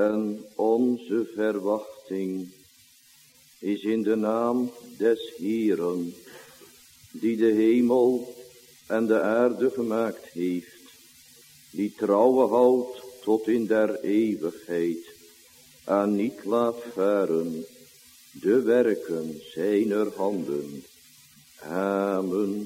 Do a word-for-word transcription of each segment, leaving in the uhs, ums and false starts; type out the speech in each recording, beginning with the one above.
en onze verwachting is in de naam des Heeren, die de hemel en de aarde gemaakt heeft, die trouwe houdt tot in der eeuwigheid, en niet laat varen de werken zijner handen. Amen.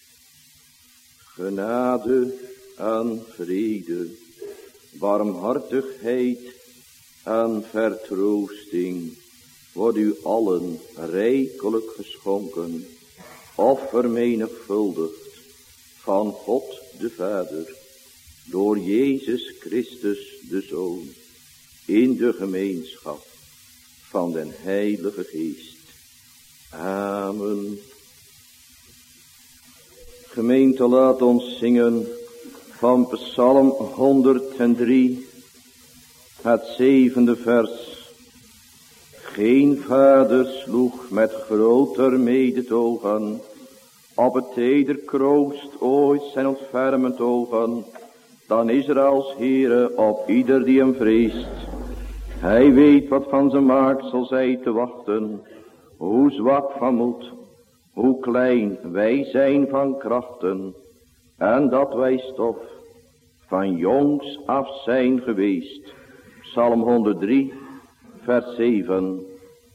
Genade en vrede, barmhartigheid en vertroosting wordt u allen rijkelijk geschonken of vermenigvuldigd van God de Vader door Jezus Christus de Zoon in de gemeenschap van den Heilige Geest. Amen. Gemeente, laat ons zingen van Psalm honderddrie, het zevende vers. Geen vader sloeg met groter medetogen op het teder kroost ooit zijn ontfermend ogen, dan Israëls Heere op ieder die hem vreest. Hij weet wat van zijn maaksel zij te wachten, hoe zwak van moed, hoe klein wij zijn van krachten, en dat wij stof van jongs af zijn geweest. Psalm honderddrie, vers zeven.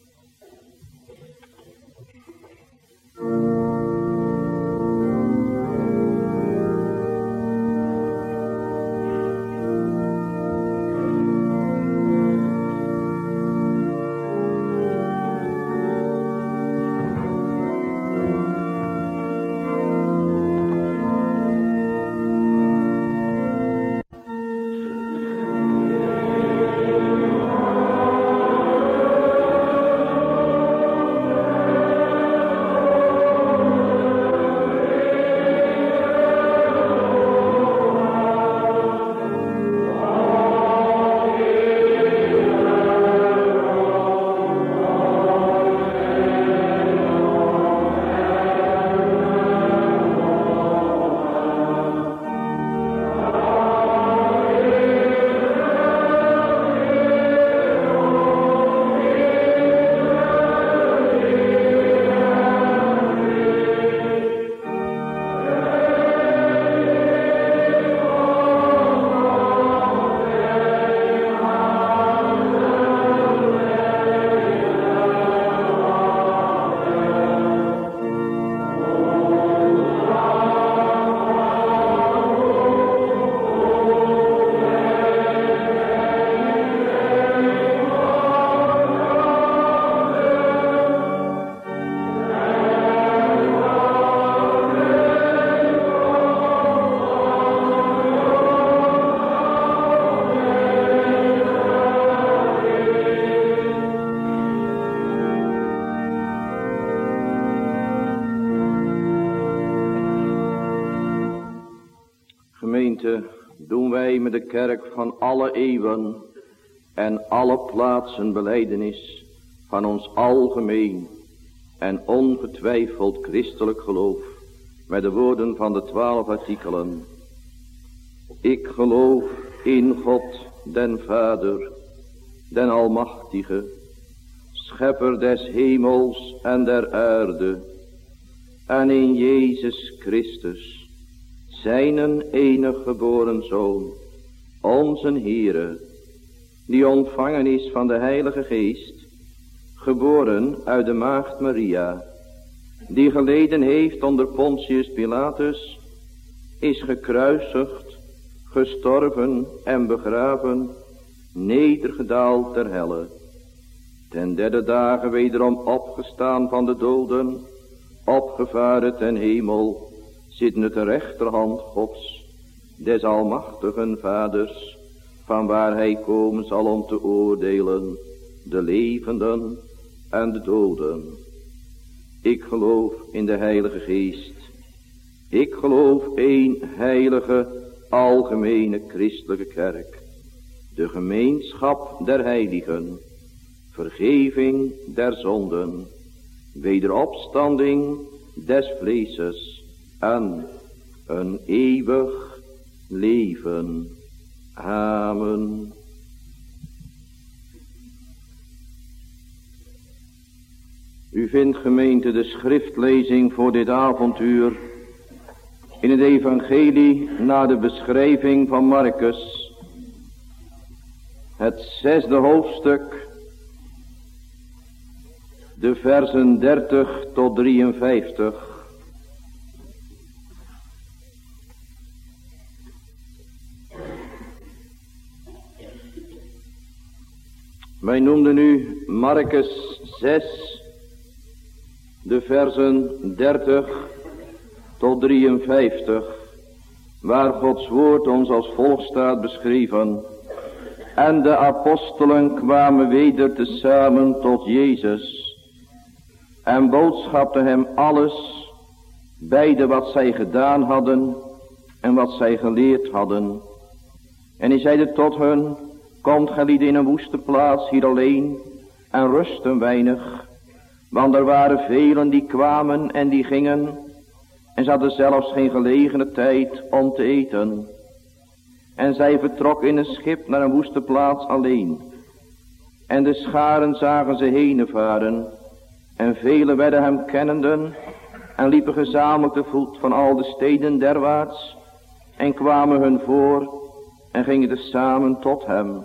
Doen wij met de kerk van alle eeuwen en alle plaatsen belijdenis van ons algemeen en ongetwijfeld christelijk geloof met de woorden van de twaalf artikelen. Ik geloof in God den Vader, den Almachtige, schepper des hemels en der aarde, en in Jezus Christus, zijnen enig geboren Zoon, onze Heere, die ontvangen is van de Heilige Geest, geboren uit de maagd Maria, die geleden heeft onder Pontius Pilatus, is gekruisigd, gestorven en begraven, nedergedaald ter helle, ten derde dagen wederom opgestaan van de doden, opgevaren ten hemel, zitten ter rechterhand Gods, des almachtigen Vaders, van waar hij komen zal om te oordelen, de levenden en de doden. Ik geloof in de Heilige Geest. Ik geloof één heilige, algemene christelijke kerk, de gemeenschap der heiligen, vergeving der zonden, wederopstanding des vleeses, en een eeuwig leven. Amen. U vindt, gemeente, de schriftlezing voor dit avontuur in het evangelie naar de beschrijving van Marcus, het zesde hoofdstuk, de versen dertig tot drieënvijftig. Wij noemden nu Marcus zes, de versen dertig tot drieënvijftig, waar Gods woord ons als volgt staat beschreven. En de apostelen kwamen weder tezamen tot Jezus en boodschapten hem alles, beide wat zij gedaan hadden en wat zij geleerd hadden. En hij zeide tot hen: komt gelieden in een woeste plaats hier alleen en rust een weinig, want er waren velen die kwamen en die gingen, en ze hadden zelfs geen gelegene tijd om te eten. En zij vertrok in een schip naar een woeste plaats alleen. En de scharen zagen ze heen varen, en velen werden hem kennenden, en liepen gezamenlijk te voet van al de steden derwaarts, en kwamen hun voor, en gingen tezamen tot hem.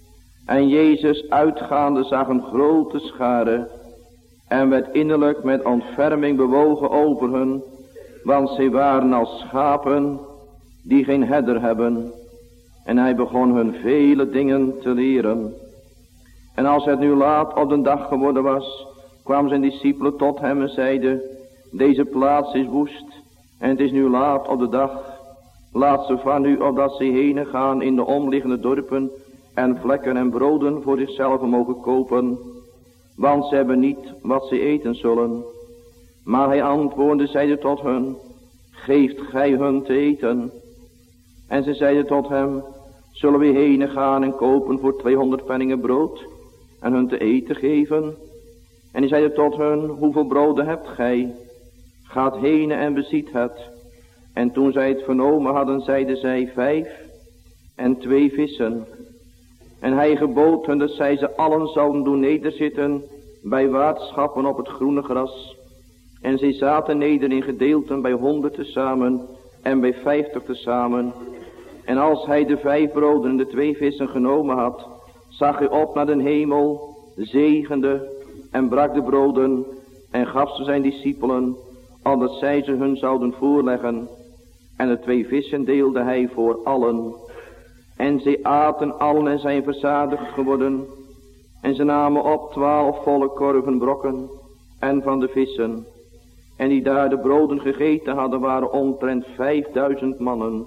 En Jezus uitgaande zag een grote schare, en werd innerlijk met ontferming bewogen over hen, want zij waren als schapen die geen herder hebben. En hij begon hun vele dingen te leren. En als het nu laat op de dag geworden was, kwamen zijn discipelen tot hem en zeiden: deze plaats is woest, en het is nu laat op de dag. Laat ze van u, opdat ze heen gaan in de omliggende dorpen, en vlekken en broden voor zichzelf mogen kopen, want ze hebben niet wat ze eten zullen. Maar hij antwoordde, zeide tot hen: geeft gij hun te eten? En ze zeiden tot hem: zullen we heen gaan en kopen voor tweehonderd penningen brood, en hun te eten geven? En hij zeide tot hen: hoeveel broden hebt gij? Gaat heen en beziet het. En toen zij het vernomen hadden, zeiden zij: vijf en twee vissen. En hij gebood hen dat zij ze allen zouden doen nederzitten bij waterschappen op het groene gras. En zij zaten neder in gedeelten bij honderd tezamen en bij vijftig tezamen. En als hij de vijf broden en de twee vissen genomen had, zag hij op naar den hemel, zegende en brak de broden en gaf ze zijn discipelen, opdat zij ze hun zouden voorleggen. En de twee vissen deelde hij voor allen. En zij aten allen en zijn verzadigd geworden. En ze namen op twaalf volle korven brokken en van de vissen. En die daar de broden gegeten hadden, waren omtrent vijfduizend mannen.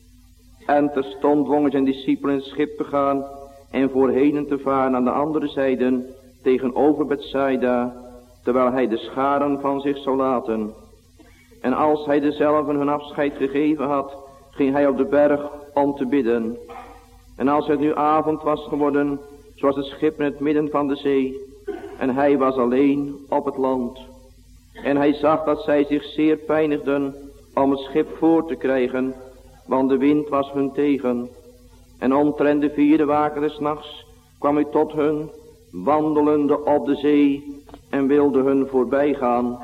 En terstond dwongen zijn discipelen in het schip te gaan en voorheen te varen aan de andere zijde tegenover Bethsaida, terwijl hij de scharen van zich zou laten. En als hij dezelven hun afscheid gegeven had, ging hij op de berg om te bidden. En als het nu avond was geworden, zo was het schip in het midden van de zee, en hij was alleen op het land. En hij zag dat zij zich zeer pijnigden om het schip voor te krijgen, want de wind was hun tegen. En omtrent de vierde waken des nachts kwam hij tot hun, wandelende op de zee, en wilde hun voorbij gaan.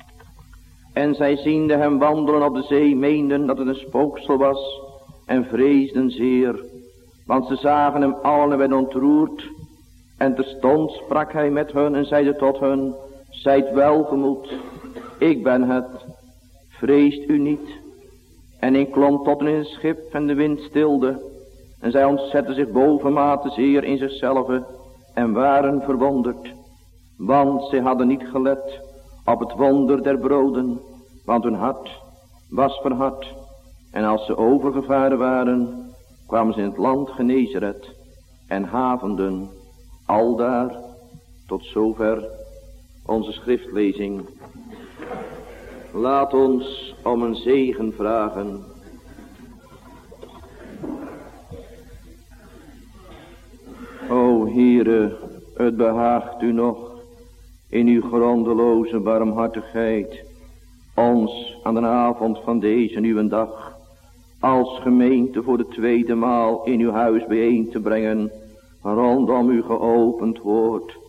En zij ziende hem wandelen op de zee, meenden dat het een spooksel was, en vreesden zeer. Want ze zagen hem allen en werden ontroerd. En terstond sprak hij met hen en zeide tot hen: zijt welgemoed, ik ben het, vreest u niet. En ik klom tot hen in het schip en de wind stilde. En zij ontzetten zich bovenmate zeer in zichzelf en waren verwonderd. Want zij hadden niet gelet op het wonder der broden, want hun hart was verhard. En als ze overgevaren waren, kwamen ze in het land Genezeret en havenden aldaar. Tot zover onze schriftlezing. Laat ons om een zegen vragen. O Heere, het behaagt u nog in uw grondeloze barmhartigheid ons aan de avond van deze nieuwe dag als gemeente voor de tweede maal in uw huis bijeen te brengen rondom uw geopend woord,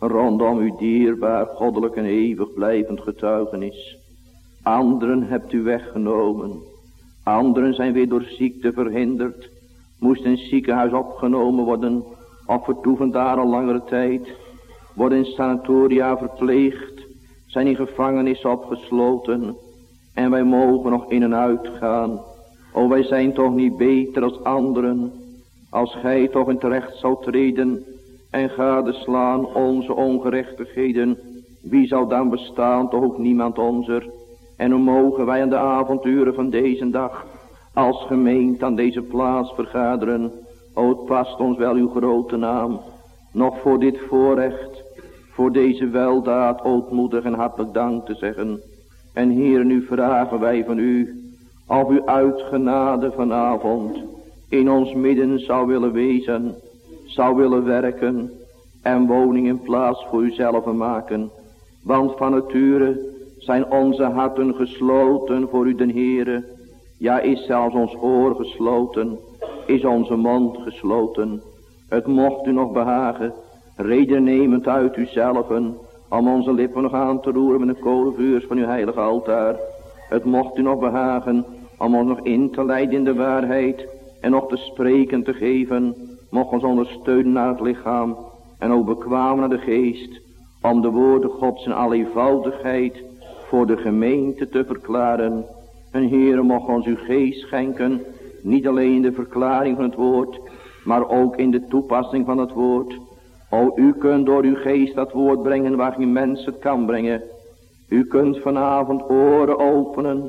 rondom uw dierbaar, goddelijk en eeuwig blijvend getuigenis. Anderen hebt u weggenomen. Anderen zijn weer door ziekte verhinderd. Moest in het ziekenhuis opgenomen worden, of vertoeven daar al langere tijd. Worden in sanatoria verpleegd, zijn in gevangenis opgesloten. En wij mogen nog in en uit gaan. O, wij zijn toch niet beter als anderen. Als gij toch in terecht zou treden en gadeslaan onze ongerechtigheden. Wie zou dan bestaan, toch ook niemand onzer. En hoe mogen wij aan de avonturen van deze dag als gemeente aan deze plaats vergaderen. O, het past ons wel uw grote naam. Nog voor dit voorrecht, voor deze weldaad ootmoedig en hartelijk dank te zeggen. En Heer, nu vragen wij van u, of u uit genade vanavond in ons midden zou willen wezen, zou willen werken en woning in plaats voor uzelf maken. Want van nature zijn onze harten gesloten voor u den Heere. Ja, is zelfs ons oor gesloten, is onze mond gesloten. Het mocht u nog behagen, redennemend uit uzelfen, om onze lippen nog aan te roeren met een kolenvuurs van uw heilige altaar. Het mocht u nog behagen, om ons nog in te leiden in de waarheid, en nog te spreken te geven, mocht ons ondersteunen naar het lichaam, en ook bekwamen naar de geest, om de woorden Gods in alle eenvoudigheid voor de gemeente te verklaren. En Heere, mocht ons uw geest schenken, niet alleen in de verklaring van het woord, maar ook in de toepassing van het woord. O, u kunt door uw geest dat woord brengen waar geen mens het kan brengen. U kunt vanavond oren openen,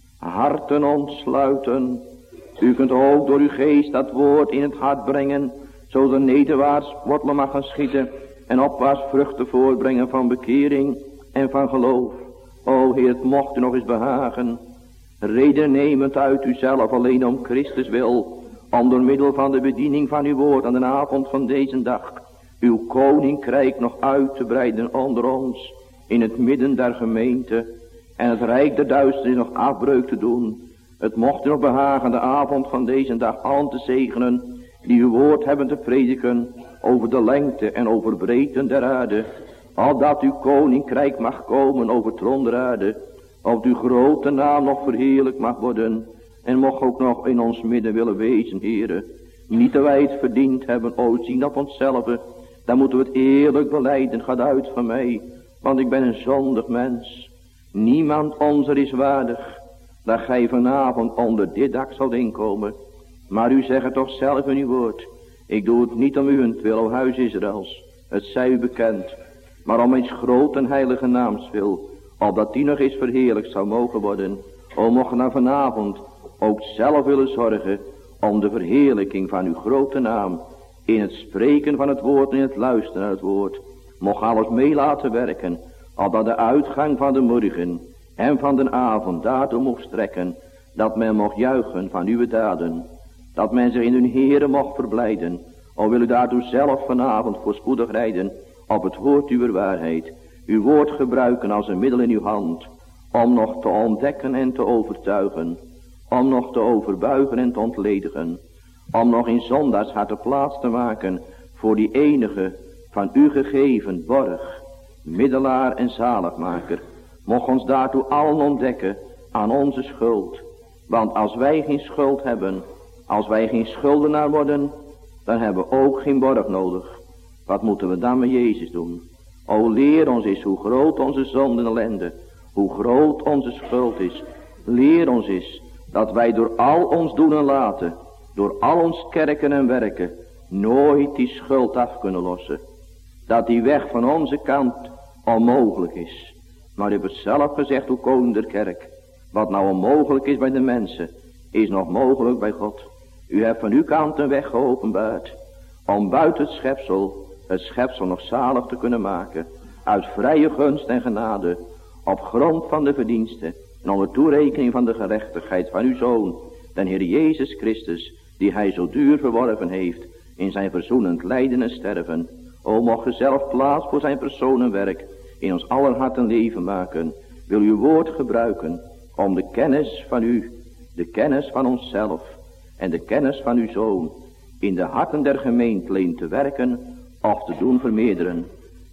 harten ontsluiten. U kunt ook door uw geest dat woord in het hart brengen, zodat er nederwaarts wortelen mag gaan schieten en opwaarts vruchten voortbrengen van bekering en van geloof. O Heer, het mocht u nog eens behagen, redennemend uit uzelf alleen om Christus wil, om door middel van de bediening van uw woord aan de avond van deze dag, uw koninkrijk nog uit te breiden onder ons, in het midden der gemeente, en het rijk der duisternis nog afbreuk te doen. Het mocht u nog behagen de avond van deze dag aan te zegenen, die uw woord hebben te prediken over de lengte en over breedte der aarde, opdat uw koninkrijk mag komen over troon der aarde, opdat uw grote naam nog verheerlijk mag worden, en mocht ook nog in ons midden willen wezen, Heere. Niet dat wij het verdiend hebben, o zien op onszelf, dan moeten we het eerlijk belijden, gaat uit van mij, want ik ben een zondig mens. Niemand onzer is waardig, dat gij vanavond onder dit dak zult inkomen. Maar u zegt het toch zelf in uw woord. Ik doe het niet om uwentwil, o huis Israëls, het zij u bekend, maar om eens groot en heilige naams wil, opdat die nog eens verheerlijkt zou mogen worden. O, mocht naar vanavond ook zelf willen zorgen om de verheerlijking van uw grote naam, in het spreken van het woord en in het luisteren naar het woord. Mocht alles mee laten werken, opdat de uitgang van de morgen en van de avond daartoe mocht strekken, dat men mocht juichen van uw daden, dat men zich in hun Heere mocht verblijden. O, wil u daartoe zelf vanavond voorspoedig rijden op het woord uw waarheid, uw woord gebruiken als een middel in uw hand, om nog te ontdekken en te overtuigen, om nog te overbuigen en te ontledigen, om nog in zondagsharten plaats te maken voor die enige van u gegeven borg, middelaar en zaligmaker. Mocht ons daartoe allen ontdekken aan onze schuld. Want als wij geen schuld hebben, als wij geen schuldenaar worden, dan hebben we ook geen borg nodig. Wat moeten we dan met Jezus doen? O, leer ons eens hoe groot onze zonde en ellende, hoe groot onze schuld is. Leer ons eens dat wij door al ons doen en laten, door al ons kerken en werken, nooit die schuld af kunnen lossen. Dat die weg van onze kant onmogelijk is. Maar u hebt het zelf gezegd, o koning der kerk. Wat nou onmogelijk is bij de mensen, is nog mogelijk bij God. U hebt van uw kant een weg geopenbaard, om buiten het schepsel, het schepsel nog zalig te kunnen maken. Uit vrije gunst en genade, op grond van de verdiensten en onder toerekening van de gerechtigheid van uw Zoon, den Heer Jezus Christus, die hij zo duur verworven heeft in zijn verzoenend lijden en sterven. O, mocht ge zelf plaats voor zijn persoon en werk in ons aller hart en leven maken. Wil uw woord gebruiken om de kennis van u, de kennis van onszelf en de kennis van uw Zoon in de harten der gemeente te werken of te doen vermeerderen.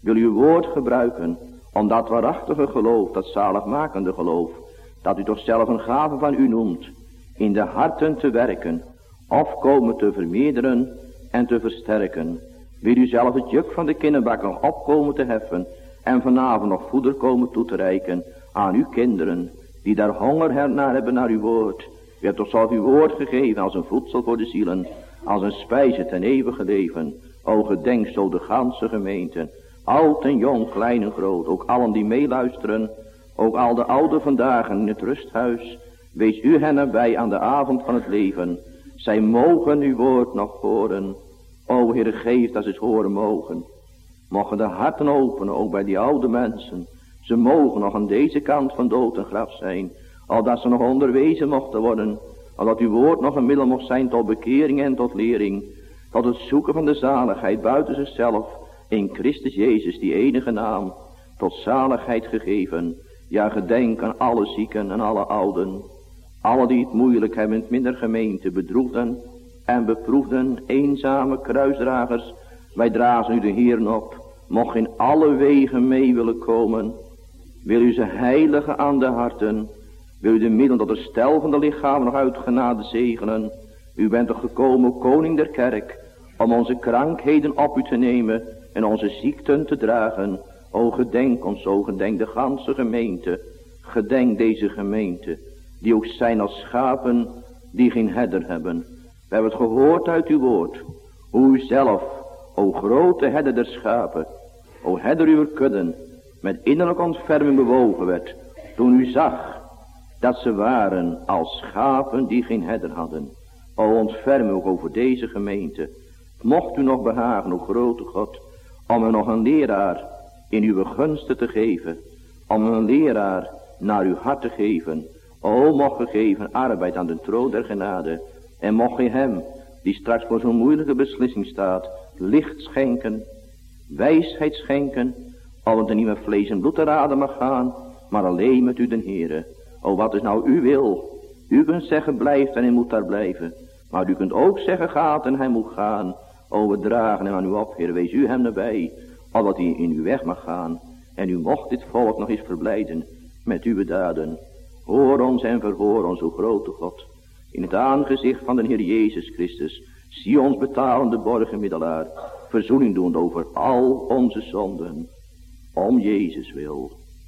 wil uw woord gebruiken om dat waarachtige geloof, dat zaligmakende geloof, dat u toch zelf een gave van u noemt, in de harten te werken, of komen te vermeerderen en te versterken. Wil u zelf het juk van de kinderbak nog opkomen te heffen en vanavond nog voeder komen toe te reiken aan uw kinderen, die daar honger naar hebben naar uw woord. U hebt toch zelf uw woord gegeven als een voedsel voor de zielen, als een spijze ten eeuwige leven. O gedenk zo de ganse gemeente, oud en jong, klein en groot, ook allen die meeluisteren, ook al de ouden vandaag in het rusthuis. Wees u hen nabij aan de avond van het leven. Zij mogen uw woord nog horen. O Heere, geef dat ze het horen mogen. Mogen de harten openen, ook bij die oude mensen. Ze mogen nog aan deze kant van dood en graf zijn. Al dat ze nog onderwezen mochten worden. Al dat uw woord nog een middel mocht zijn tot bekering en tot lering. Tot het zoeken van de zaligheid buiten zichzelf. In Christus Jezus, die enige naam. Tot zaligheid gegeven. Ja, gedenk aan alle zieken en alle ouden. Alle die het moeilijk hebben in het minder gemeente. Bedroefden en beproefden. Eenzame kruisdragers. Wij dragen u de Heer op. Mocht in alle wegen mee willen komen. Wil u ze heiligen aan de harten. Wil u de middelen tot het stel van de lichamen nog uit genade zegenen. U bent toch gekomen, koning der kerk. Om onze krankheden op u te nemen. En onze ziekten te dragen. O gedenk ons, o gedenk de ganse gemeente. Gedenk deze gemeente. Die ook zijn als schapen die geen herder hebben. We hebben het gehoord uit uw woord. Hoe u zelf, o grote herder der schapen. O herder uw kudden. Met innerlijke ontferming bewogen werd. Toen u zag dat ze waren als schapen die geen herder hadden. O ontferm ook over deze gemeente. Mocht u nog behagen, o grote God. Om er nog een leraar in uw gunsten te geven. Om een leraar naar uw hart te geven. O mocht gegeven arbeid aan de troon der genade. En mocht je hem, die straks voor zo'n moeilijke beslissing staat, licht schenken. Wijsheid schenken. Al het er niet met vlees en bloed te raden mag gaan. Maar alleen met u den Heere. O wat is nou uw wil. U kunt zeggen blijft en hij moet daar blijven. Maar u kunt ook zeggen gaat en hij moet gaan. O we dragen hem aan u op, Heer, wees u hem nabij. Al wat hij in uw weg mag gaan. En u mocht dit volk nog eens verblijden met uw daden. Hoor ons en verhoor ons, o grote God. In het aangezicht van de Heer Jezus Christus. Zie ons betalende borgenmiddelaar. Verzoening doen over al onze zonden. Om Jezus wil.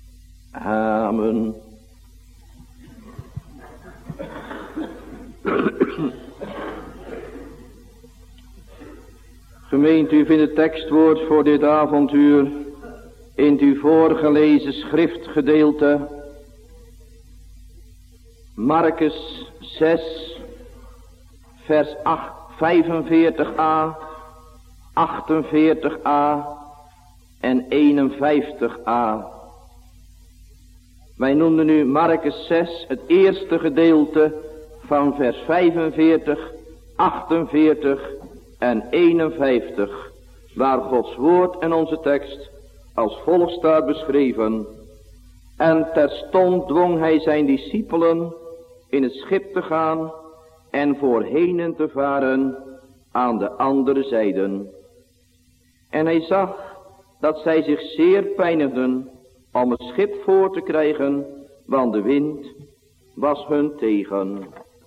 Amen. Gemeente, u vindt het tekstwoord voor dit avontuur in het u voorgelezen schriftgedeelte. Markus zes, vers vijfenveertig a, achtenveertig a en eenenvijftig a. Wij noemden nu Markus zes, het eerste gedeelte van vers vijfenveertig, achtenveertig en eenenvijftig, waar Gods woord en onze tekst als volgt staat beschreven. En terstond dwong hij zijn discipelen in het schip te gaan en voorheen te varen aan de andere zijden. En hij zag dat zij zich zeer pijnigden om het schip voor te krijgen, want de wind was hun tegen.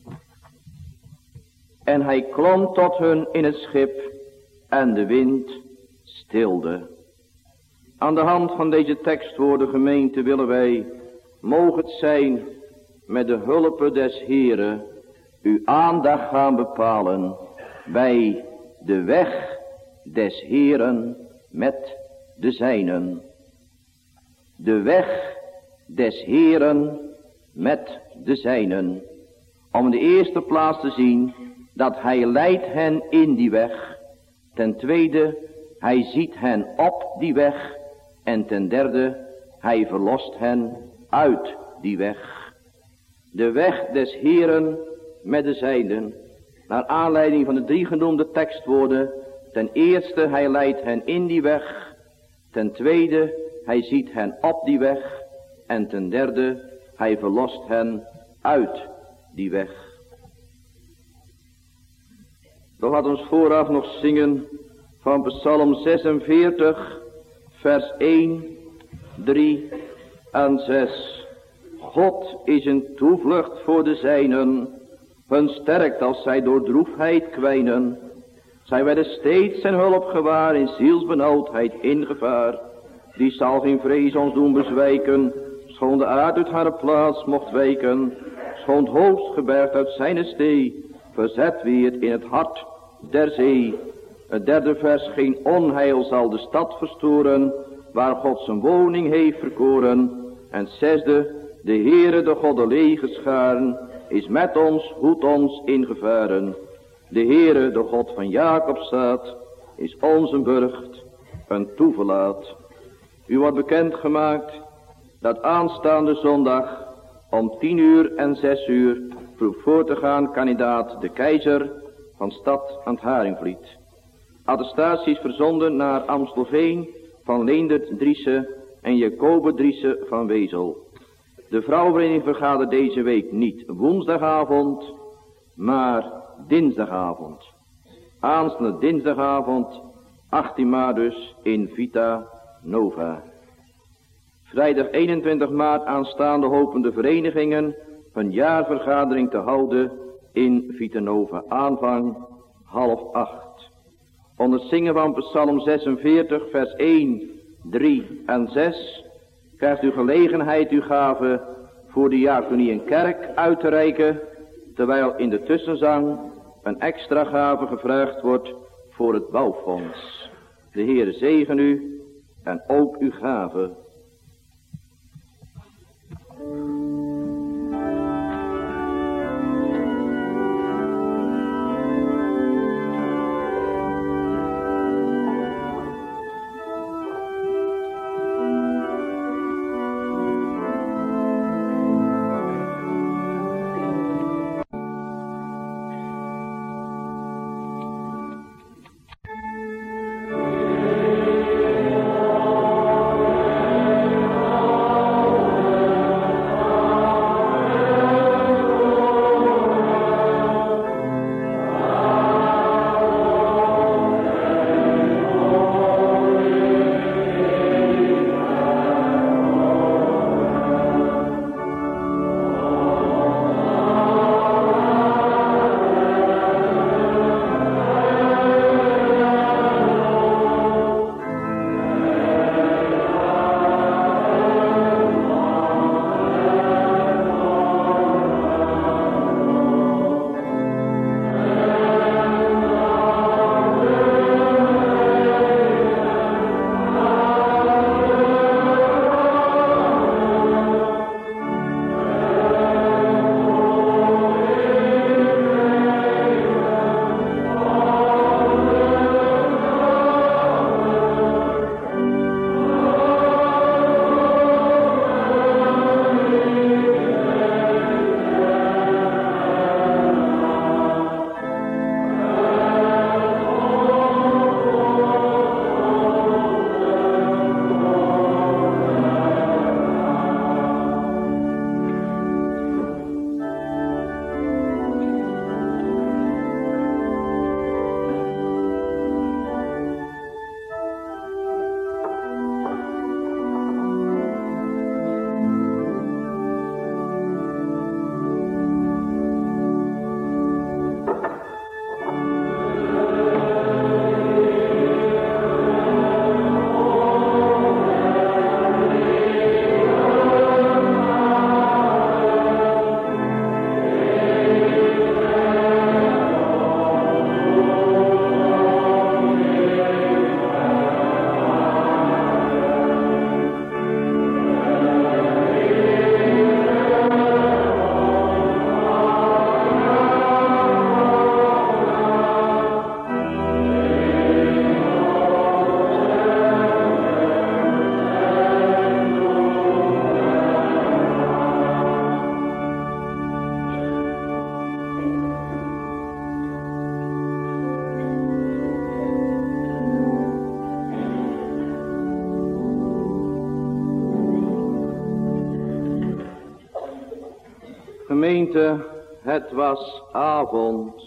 En hij klom tot hun in het schip en de wind stilde. Aan de hand van deze tekstwoorden, gemeente, willen wij, mogen het zijn, met de hulp des Heeren, uw aandacht gaan bepalen bij de weg des Heeren met de zijnen. De weg des Heeren met de zijnen. Om in de eerste plaats te zien dat hij leidt hen in die weg. Ten tweede, hij ziet hen op die weg. En ten derde, hij verlost hen uit die weg. De weg des Heeren met de zijnen. Naar aanleiding van de drie genoemde tekstwoorden. Ten eerste, hij leidt hen in die weg. Ten tweede, hij ziet hen op die weg. En ten derde, hij verlost hen uit die weg. Dan laat ons vooraf nog zingen van Psalm zesenveertig, vers één, drie en zes. God is een toevlucht voor de zijnen, hun sterkt als zij door droefheid kwijnen. Zij werden steeds zijn hulp gewaar, in zielsbenauwdheid in gevaar. Die zal geen vrees ons doen bezwijken, schoon de aard uit haar plaats mocht wijken. Schoon het hoogst gebergd uit zijn stee, verzet wie het in het hart der zee. Het derde vers, geen onheil zal de stad verstoren, waar God zijn woning heeft verkoren. En het zesde, de Heere, de God de legerscharen, is met ons, hoedt ons in gevaren. De Heere, de God van Jacob staat, is onze burcht, een toeverlaat. U wordt bekendgemaakt dat aanstaande zondag om tien uur en zes uur vroeg voor te gaan kandidaat de keizer van stad aan het Haringvliet. Attestaties verzonden naar Amstelveen van Leendert Driessen en Jacobe Driessen van Wezel. De vrouwenvereniging vergadert deze week niet woensdagavond, maar dinsdagavond. Aanstaande dinsdagavond, achttien maart dus, in Vita Nova. Vrijdag eenentwintig maart aanstaande hopen de verenigingen een jaarvergadering te houden in Vita Nova. Aanvang half acht. Onder het zingen van Psalm zesenveertig vers één, drie en zes krijgt u gelegenheid uw gave voor de diaconie en kerk uit te reiken, terwijl in de tussenzang een extra gave gevraagd wordt voor het bouwfonds. De Heer zegen u en ook uw gave. Gemeente, het was avond.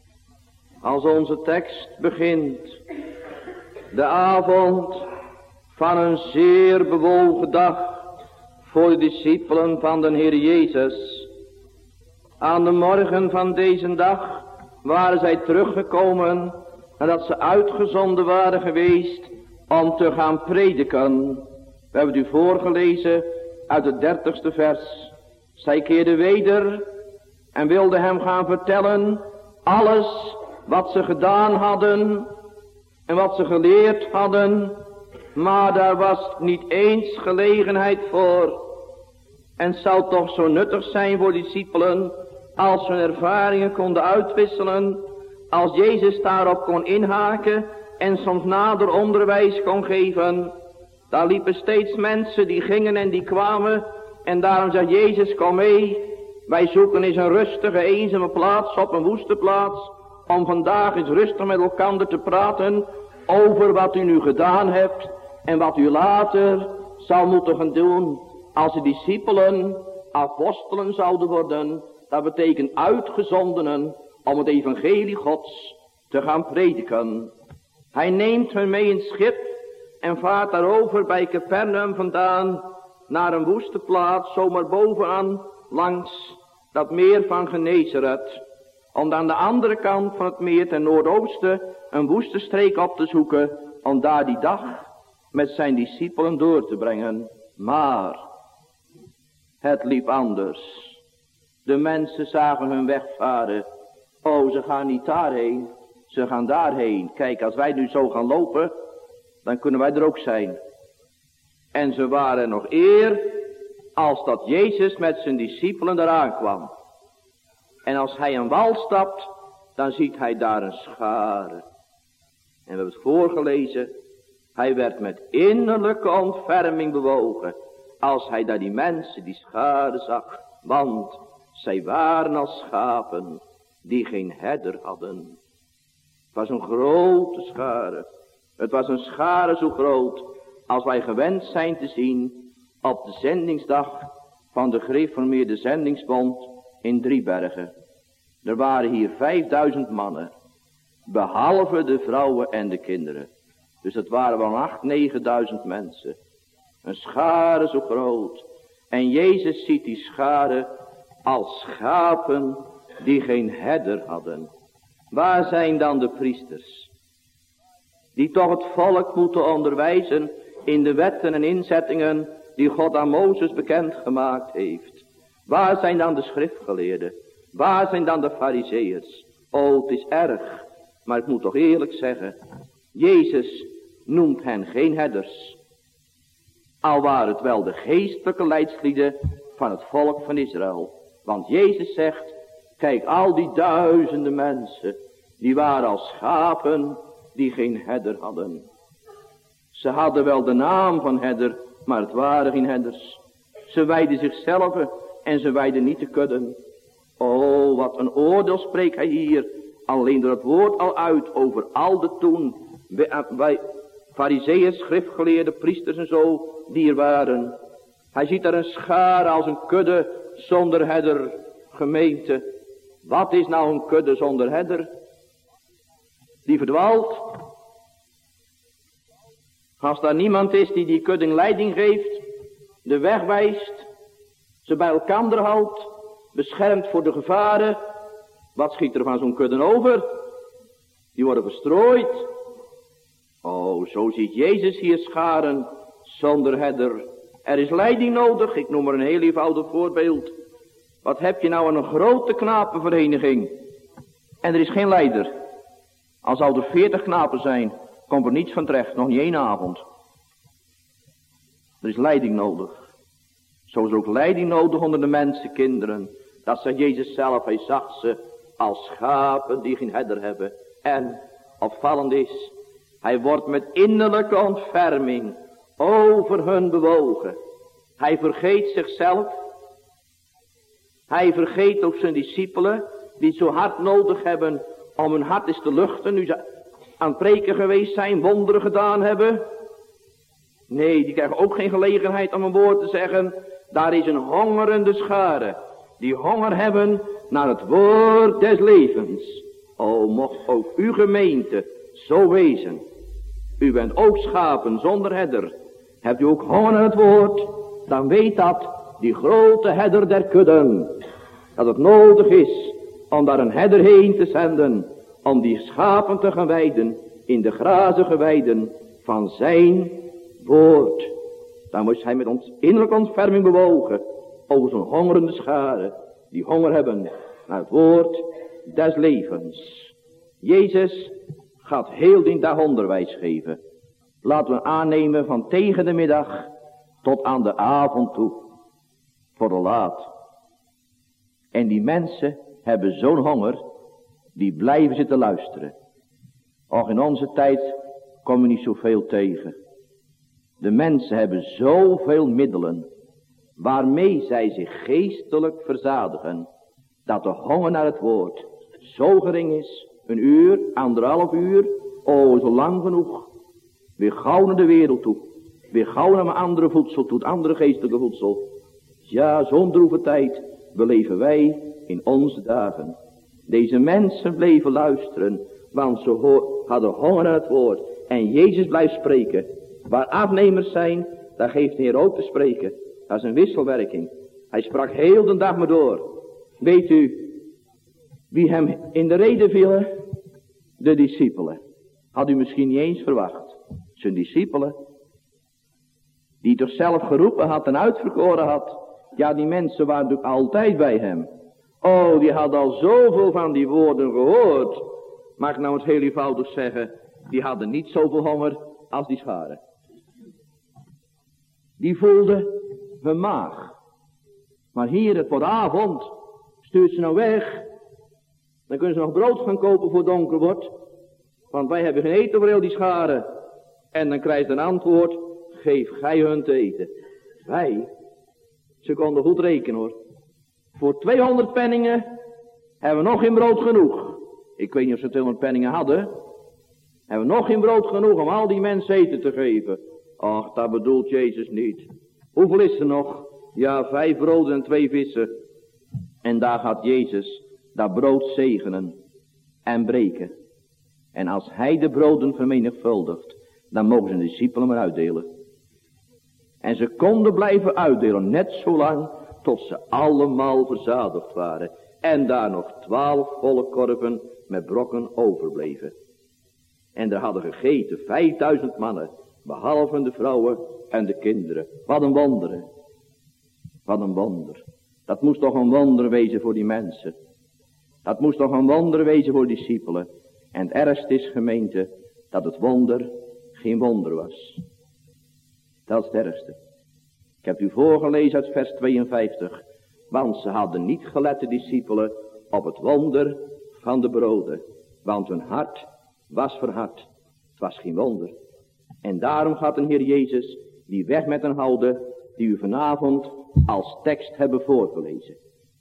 Als onze tekst begint. De avond van een zeer bewogen dag voor de discipelen van de Heer Jezus. Aan de morgen van deze dag waren zij teruggekomen nadat ze uitgezonden waren geweest om te gaan prediken. We hebben het u voorgelezen uit het dertigste vers. Zij keerden weder en wilden hem gaan vertellen alles wat ze gedaan hadden en wat ze geleerd hadden. Maar daar was niet eens gelegenheid voor. En het zou toch zo nuttig zijn voor discipelen als ze hun ervaringen konden uitwisselen. Als Jezus daarop kon inhaken en soms nader onderwijs kon geven. Daar liepen steeds mensen die gingen en die kwamen. En daarom zei Jezus, kom mee. Wij zoeken eens een rustige, eenzame plaats op een woeste plaats. Om vandaag eens rustig met elkaar te praten over wat u nu gedaan hebt. En wat u later zou moeten gaan doen als de discipelen apostelen zouden worden. Dat betekent uitgezondenen om het evangelie Gods te gaan prediken. Hij neemt hen mee in het schip en vaart daarover bij Capernaum vandaan naar een woeste plaats, zomaar bovenaan langs dat meer van Genezeret. Om aan de andere kant van het meer ten noordoosten een woeste streek op te zoeken, om daar die dag met zijn discipelen door te brengen. Maar het liep anders. De mensen zagen hun wegvaren. Oh, ze gaan niet daarheen, ze gaan daarheen. Kijk, als wij nu zo gaan lopen, dan kunnen wij er ook zijn. En ze waren nog eer als dat Jezus met zijn discipelen eraan kwam. En als hij een wal stapt, dan ziet hij daar een schare. En we hebben het voorgelezen. Hij werd met innerlijke ontferming bewogen als hij daar die mensen, die schare zag. Want zij waren als schapen die geen herder hadden. Het was een grote schare. Het was een schare zo groot als wij gewend zijn te zien op de zendingsdag van de gereformeerde zendingsbond in Driebergen. Er waren hier vijfduizend mannen, behalve de vrouwen en de kinderen. Dus het waren wel acht, negenduizend mensen. Een schare zo groot. En Jezus ziet die schare als schapen die geen herder hadden. Waar zijn dan de priesters? Die toch het volk moeten onderwijzen in de wetten en inzettingen die God aan Mozes bekendgemaakt heeft. Waar zijn dan de schriftgeleerden? Waar zijn dan de farizeeërs? Oh, het is erg, maar ik moet toch eerlijk zeggen, Jezus noemt hen geen herders. Al waren het wel de geestelijke leidslieden van het volk van Israël. Want Jezus zegt, kijk, al die duizenden mensen, die waren als schapen die geen herder hadden. Ze hadden wel de naam van herder, maar het waren geen herders. Ze wijden zichzelf en ze wijden niet de kudden. Oh, wat een oordeel spreekt hij hier, alleen door het woord al uit over al de toen, bij farizeeërs, schriftgeleerden, priesters en zo, die er waren. Hij ziet daar een schare als een kudde zonder herder, gemeente. Wat is nou een kudde zonder herder? Die verdwaalt. Als daar niemand is die die kudde leiding geeft, de weg wijst, ze bij elkaar houdt, beschermt voor de gevaren, wat schiet er van zo'n kudde over? Die worden verstrooid. Oh, zo ziet Jezus hier scharen zonder herder. Er is leiding nodig, ik noem maar een heel eenvoudig voorbeeld. Wat heb je nou aan een grote knapenvereniging en er is geen leider? Al zou er veertig knapen zijn, komt er niets van terecht, nog niet één avond. Er is leiding nodig. Zo is er ook leiding nodig onder de mensen, kinderen. Dat zegt Jezus zelf, hij zag ze als schapen die geen herder hebben. En opvallend is, hij wordt met innerlijke ontferming over hun bewogen. Hij vergeet zichzelf. Hij vergeet ook zijn discipelen, die het zo hard nodig hebben om hun hart eens te luchten, nu ze aan het preken geweest zijn, wonderen gedaan hebben. Nee, die krijgen ook geen gelegenheid om een woord te zeggen. Daar is een hongerende schare, die honger hebben naar het woord des levens. O, mocht ook uw gemeente zo wezen. U bent ook schapen zonder herder, Hebt u ook honger naar het woord, dan weet dat die grote herder der kudden, dat het nodig is om daar een herder heen te zenden, om die schapen te gaan weiden in de grazige weiden van zijn woord. Dan moest hij met ons innerlijke ontferming bewogen over zo'n hongerende schare, die honger hebben naar het woord des levens. Jezus gaat heel die dag onderwijs geven. Laten we aannemen van tegen de middag tot aan de avond toe. Voor de laat. En die mensen hebben zo'n honger, die blijven zitten luisteren. Och, in onze tijd kom je niet zoveel tegen. De mensen hebben zoveel middelen, waarmee zij zich geestelijk verzadigen, dat de honger naar het woord zo gering is, een uur, anderhalf uur, oh, zo lang genoeg. Weer gauw naar de wereld toe, weer gauw naar mijn andere voedsel toe, het andere geestelijke voedsel. Ja, zo'n droeve tijd beleven wij in onze dagen. Deze mensen bleven luisteren, want ze ho- hadden honger naar het woord. En Jezus blijft spreken. Waar afnemers zijn, daar geeft de Heer ook te spreken. Dat is een wisselwerking. Hij sprak heel de dag maar door. Weet u, wie hem in de rede vielen? De discipelen. Had u misschien niet eens verwacht. Zijn discipelen. Die toch zelf geroepen had en uitverkoren had. Ja, die mensen waren natuurlijk altijd bij hem. Oh, die hadden al zoveel van die woorden gehoord. Mag ik nou eens heel eenvoudig zeggen, die hadden niet zoveel honger als die scharen. Die voelden hun maag. Maar hier, het wordt avond. Stuurt ze nou weg. Dan kunnen ze nog brood gaan kopen voor het donker wordt. Want wij hebben geen eten voor heel die scharen. En dan krijgt een antwoord, geef gij hun te eten. Wij, ze konden goed rekenen hoor. Voor tweehonderd penningen hebben we nog geen brood genoeg. Ik weet niet of ze tweehonderd penningen hadden. Hebben we nog geen brood genoeg om al die mensen eten te geven. Ach, dat bedoelt Jezus niet. Hoeveel is er nog? Ja, vijf broden en twee vissen. En daar gaat Jezus dat brood zegenen en breken. En als hij de broden vermenigvuldigt, dan mogen zijn discipelen maar uitdelen. En ze konden blijven uitdelen, net zolang tot ze allemaal verzadigd waren. En daar nog twaalf volle korven met brokken overbleven. En er hadden gegeten vijfduizend mannen, behalve de vrouwen en de kinderen. Wat een wonder. Wat een wonder. Dat moest toch een wonder wezen voor die mensen. Dat moest toch een wonder wezen voor discipelen. En het ergste is, gemeente, dat het wonder geen wonder was. Dat is het ergste. Ik heb u voorgelezen uit vers tweeënvijftig. Want ze hadden niet gelet, de discipelen, op het wonder van de broden. Want hun hart was verhard. Het was geen wonder. En daarom gaat een Heer Jezus die weg met hen houden, die u vanavond als tekst hebben voorgelezen.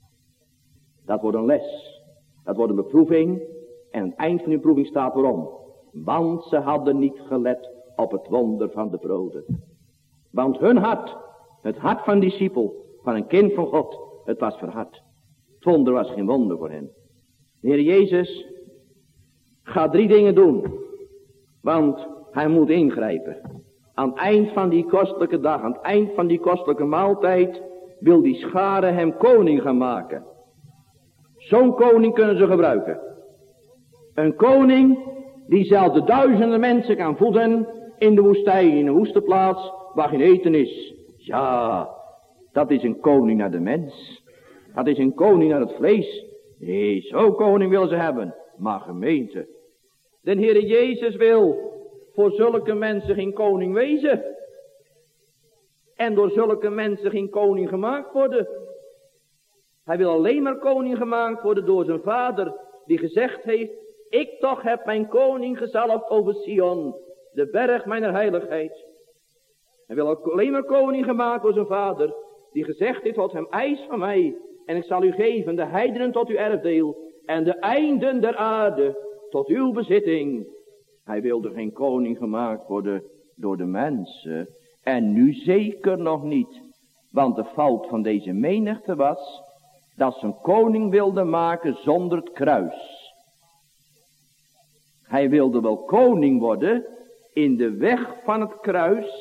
Dat wordt een les. Dat wordt een beproeving. En aan het eind van die beproeving staat waarom. Want ze hadden niet gelet op het wonder van de broden. Want hun hart, het hart van een discipel, van een kind van God, het was verhard. Het wonder was geen wonder voor hen. De Heer Jezus gaat drie dingen doen. Want hij moet ingrijpen. Aan het eind van die kostelijke dag, aan het eind van die kostelijke maaltijd, wil die schare hem koning gaan maken. Zo'n koning kunnen ze gebruiken. Een koning die zelfs de duizenden mensen kan voeden in de woestijn, in een woeste plaats waar geen eten is. Ja, dat is een koning naar de mens. Dat is een koning naar het vlees. Nee, zo'n koning willen ze hebben. Maar gemeente, de Heere Jezus wil voor zulke mensen geen koning wezen. En door zulke mensen geen koning gemaakt worden. Hij wil alleen maar koning gemaakt worden door zijn vader, die gezegd heeft, ik toch heb mijn koning gezalfd over Sion, de berg mijner heiligheid. Hij wil ook alleen maar koning gemaakt door zijn vader, die gezegd heeft, wat hem eist van mij, en ik zal u geven de heidenen tot uw erfdeel, en de einden der aarde tot uw bezitting. Hij wilde geen koning gemaakt worden door de mensen, en nu zeker nog niet, want de fout van deze menigte was, dat ze een koning wilde maken zonder het kruis. Hij wilde wel koning worden in de weg van het kruis,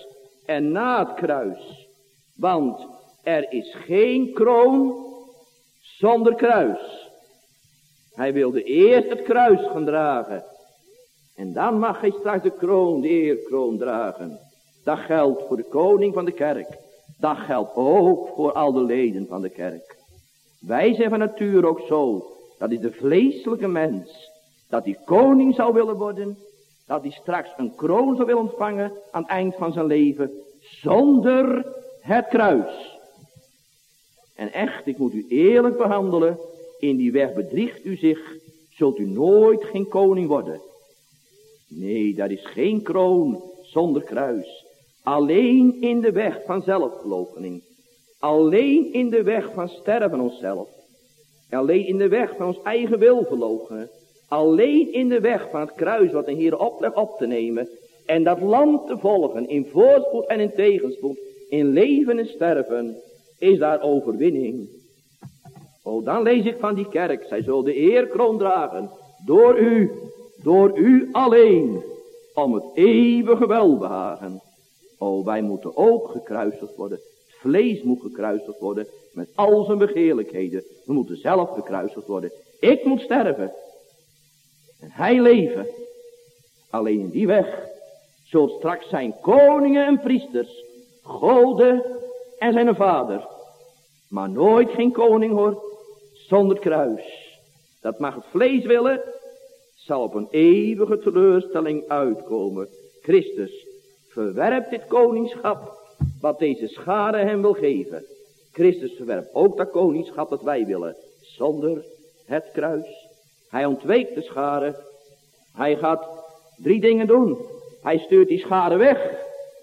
en na het kruis. Want er is geen kroon zonder kruis. Hij wilde eerst het kruis gaan dragen. En dan mag hij straks de kroon, de eerkroon dragen. Dat geldt voor de koning van de kerk. Dat geldt ook voor al de leden van de kerk. Wij zijn van nature ook zo. Dat is de vleeselijke mens. Dat hij koning zou willen worden. Dat hij straks een kroon zou willen ontvangen aan het eind van zijn leven. Zonder het kruis. En echt, ik moet u eerlijk behandelen. In die weg bedriegt u zich. Zult u nooit geen koning worden. Nee, dat is geen kroon zonder kruis. Alleen in de weg van zelfverloochening. Alleen in de weg van sterven onszelf. Alleen in de weg van ons eigen wil verloochenen. Alleen in de weg van het kruis wat de Heer oplegt op te nemen. En dat land te volgen in voorspoed en in tegenspoed. In leven en sterven is daar overwinning. Oh, dan lees ik van die kerk. Zij zal de eerkroon dragen. Door u. Door u alleen. Om het eeuwige welbehagen. Oh, wij moeten ook gekruisigd worden. Het vlees moet gekruisigd worden. Met al zijn begeerlijkheden. We moeten zelf gekruisigd worden. Ik moet sterven. En hij leven. Alleen in die weg. Zult straks zijn koningen en priesters. Goden en zijn vader. Maar nooit geen koning hoor. Zonder kruis. Dat mag het vlees willen. Zal op een eeuwige teleurstelling uitkomen. Christus verwerpt dit koningschap. Wat deze schare hem wil geven. Christus verwerpt ook dat koningschap dat wij willen. Zonder het kruis. Hij ontweekt de schare. Hij gaat drie dingen doen. Hij stuurt die schare weg.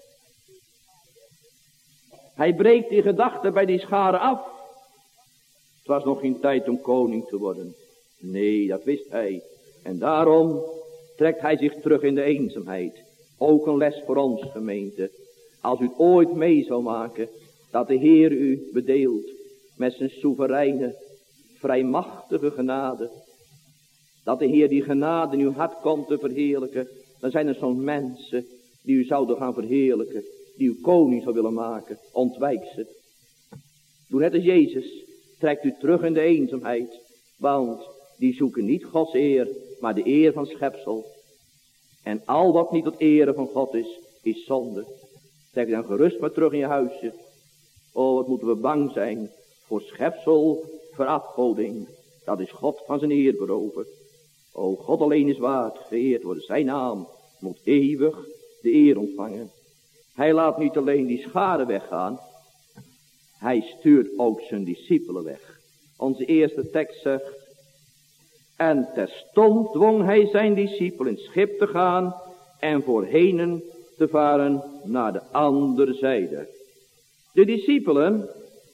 Hij breekt die gedachten bij die schare af. Het was nog geen tijd om koning te worden. Nee, dat wist hij. En daarom trekt hij zich terug in de eenzaamheid. Ook een les voor ons, gemeente. Als u het ooit mee zou maken, dat de Heer u bedeelt met zijn soevereine, vrijmachtige genade. Dat de Heer die genade in uw hart komt te verheerlijken. Dan zijn er zo'n mensen die u zouden gaan verheerlijken. Die u koning zou willen maken. Ontwijk ze. Doe net als Jezus. Trekt u terug in de eenzaamheid. Want die zoeken niet Gods eer, maar de eer van schepsel. En al wat niet tot ere van God is, is zonde. Trek dan gerust maar terug in je huisje. Oh, wat moeten we bang zijn voor schepsel, verafgoding. Dat is God van zijn eer beroven. O, God alleen is waard, geëerd worden. Zijn naam moet eeuwig de eer ontvangen. Hij laat niet alleen die schade weggaan. Hij stuurt ook zijn discipelen weg. Onze eerste tekst zegt. En terstond dwong hij zijn discipelen in het schip te gaan. En voorheen te varen naar de andere zijde. De discipelen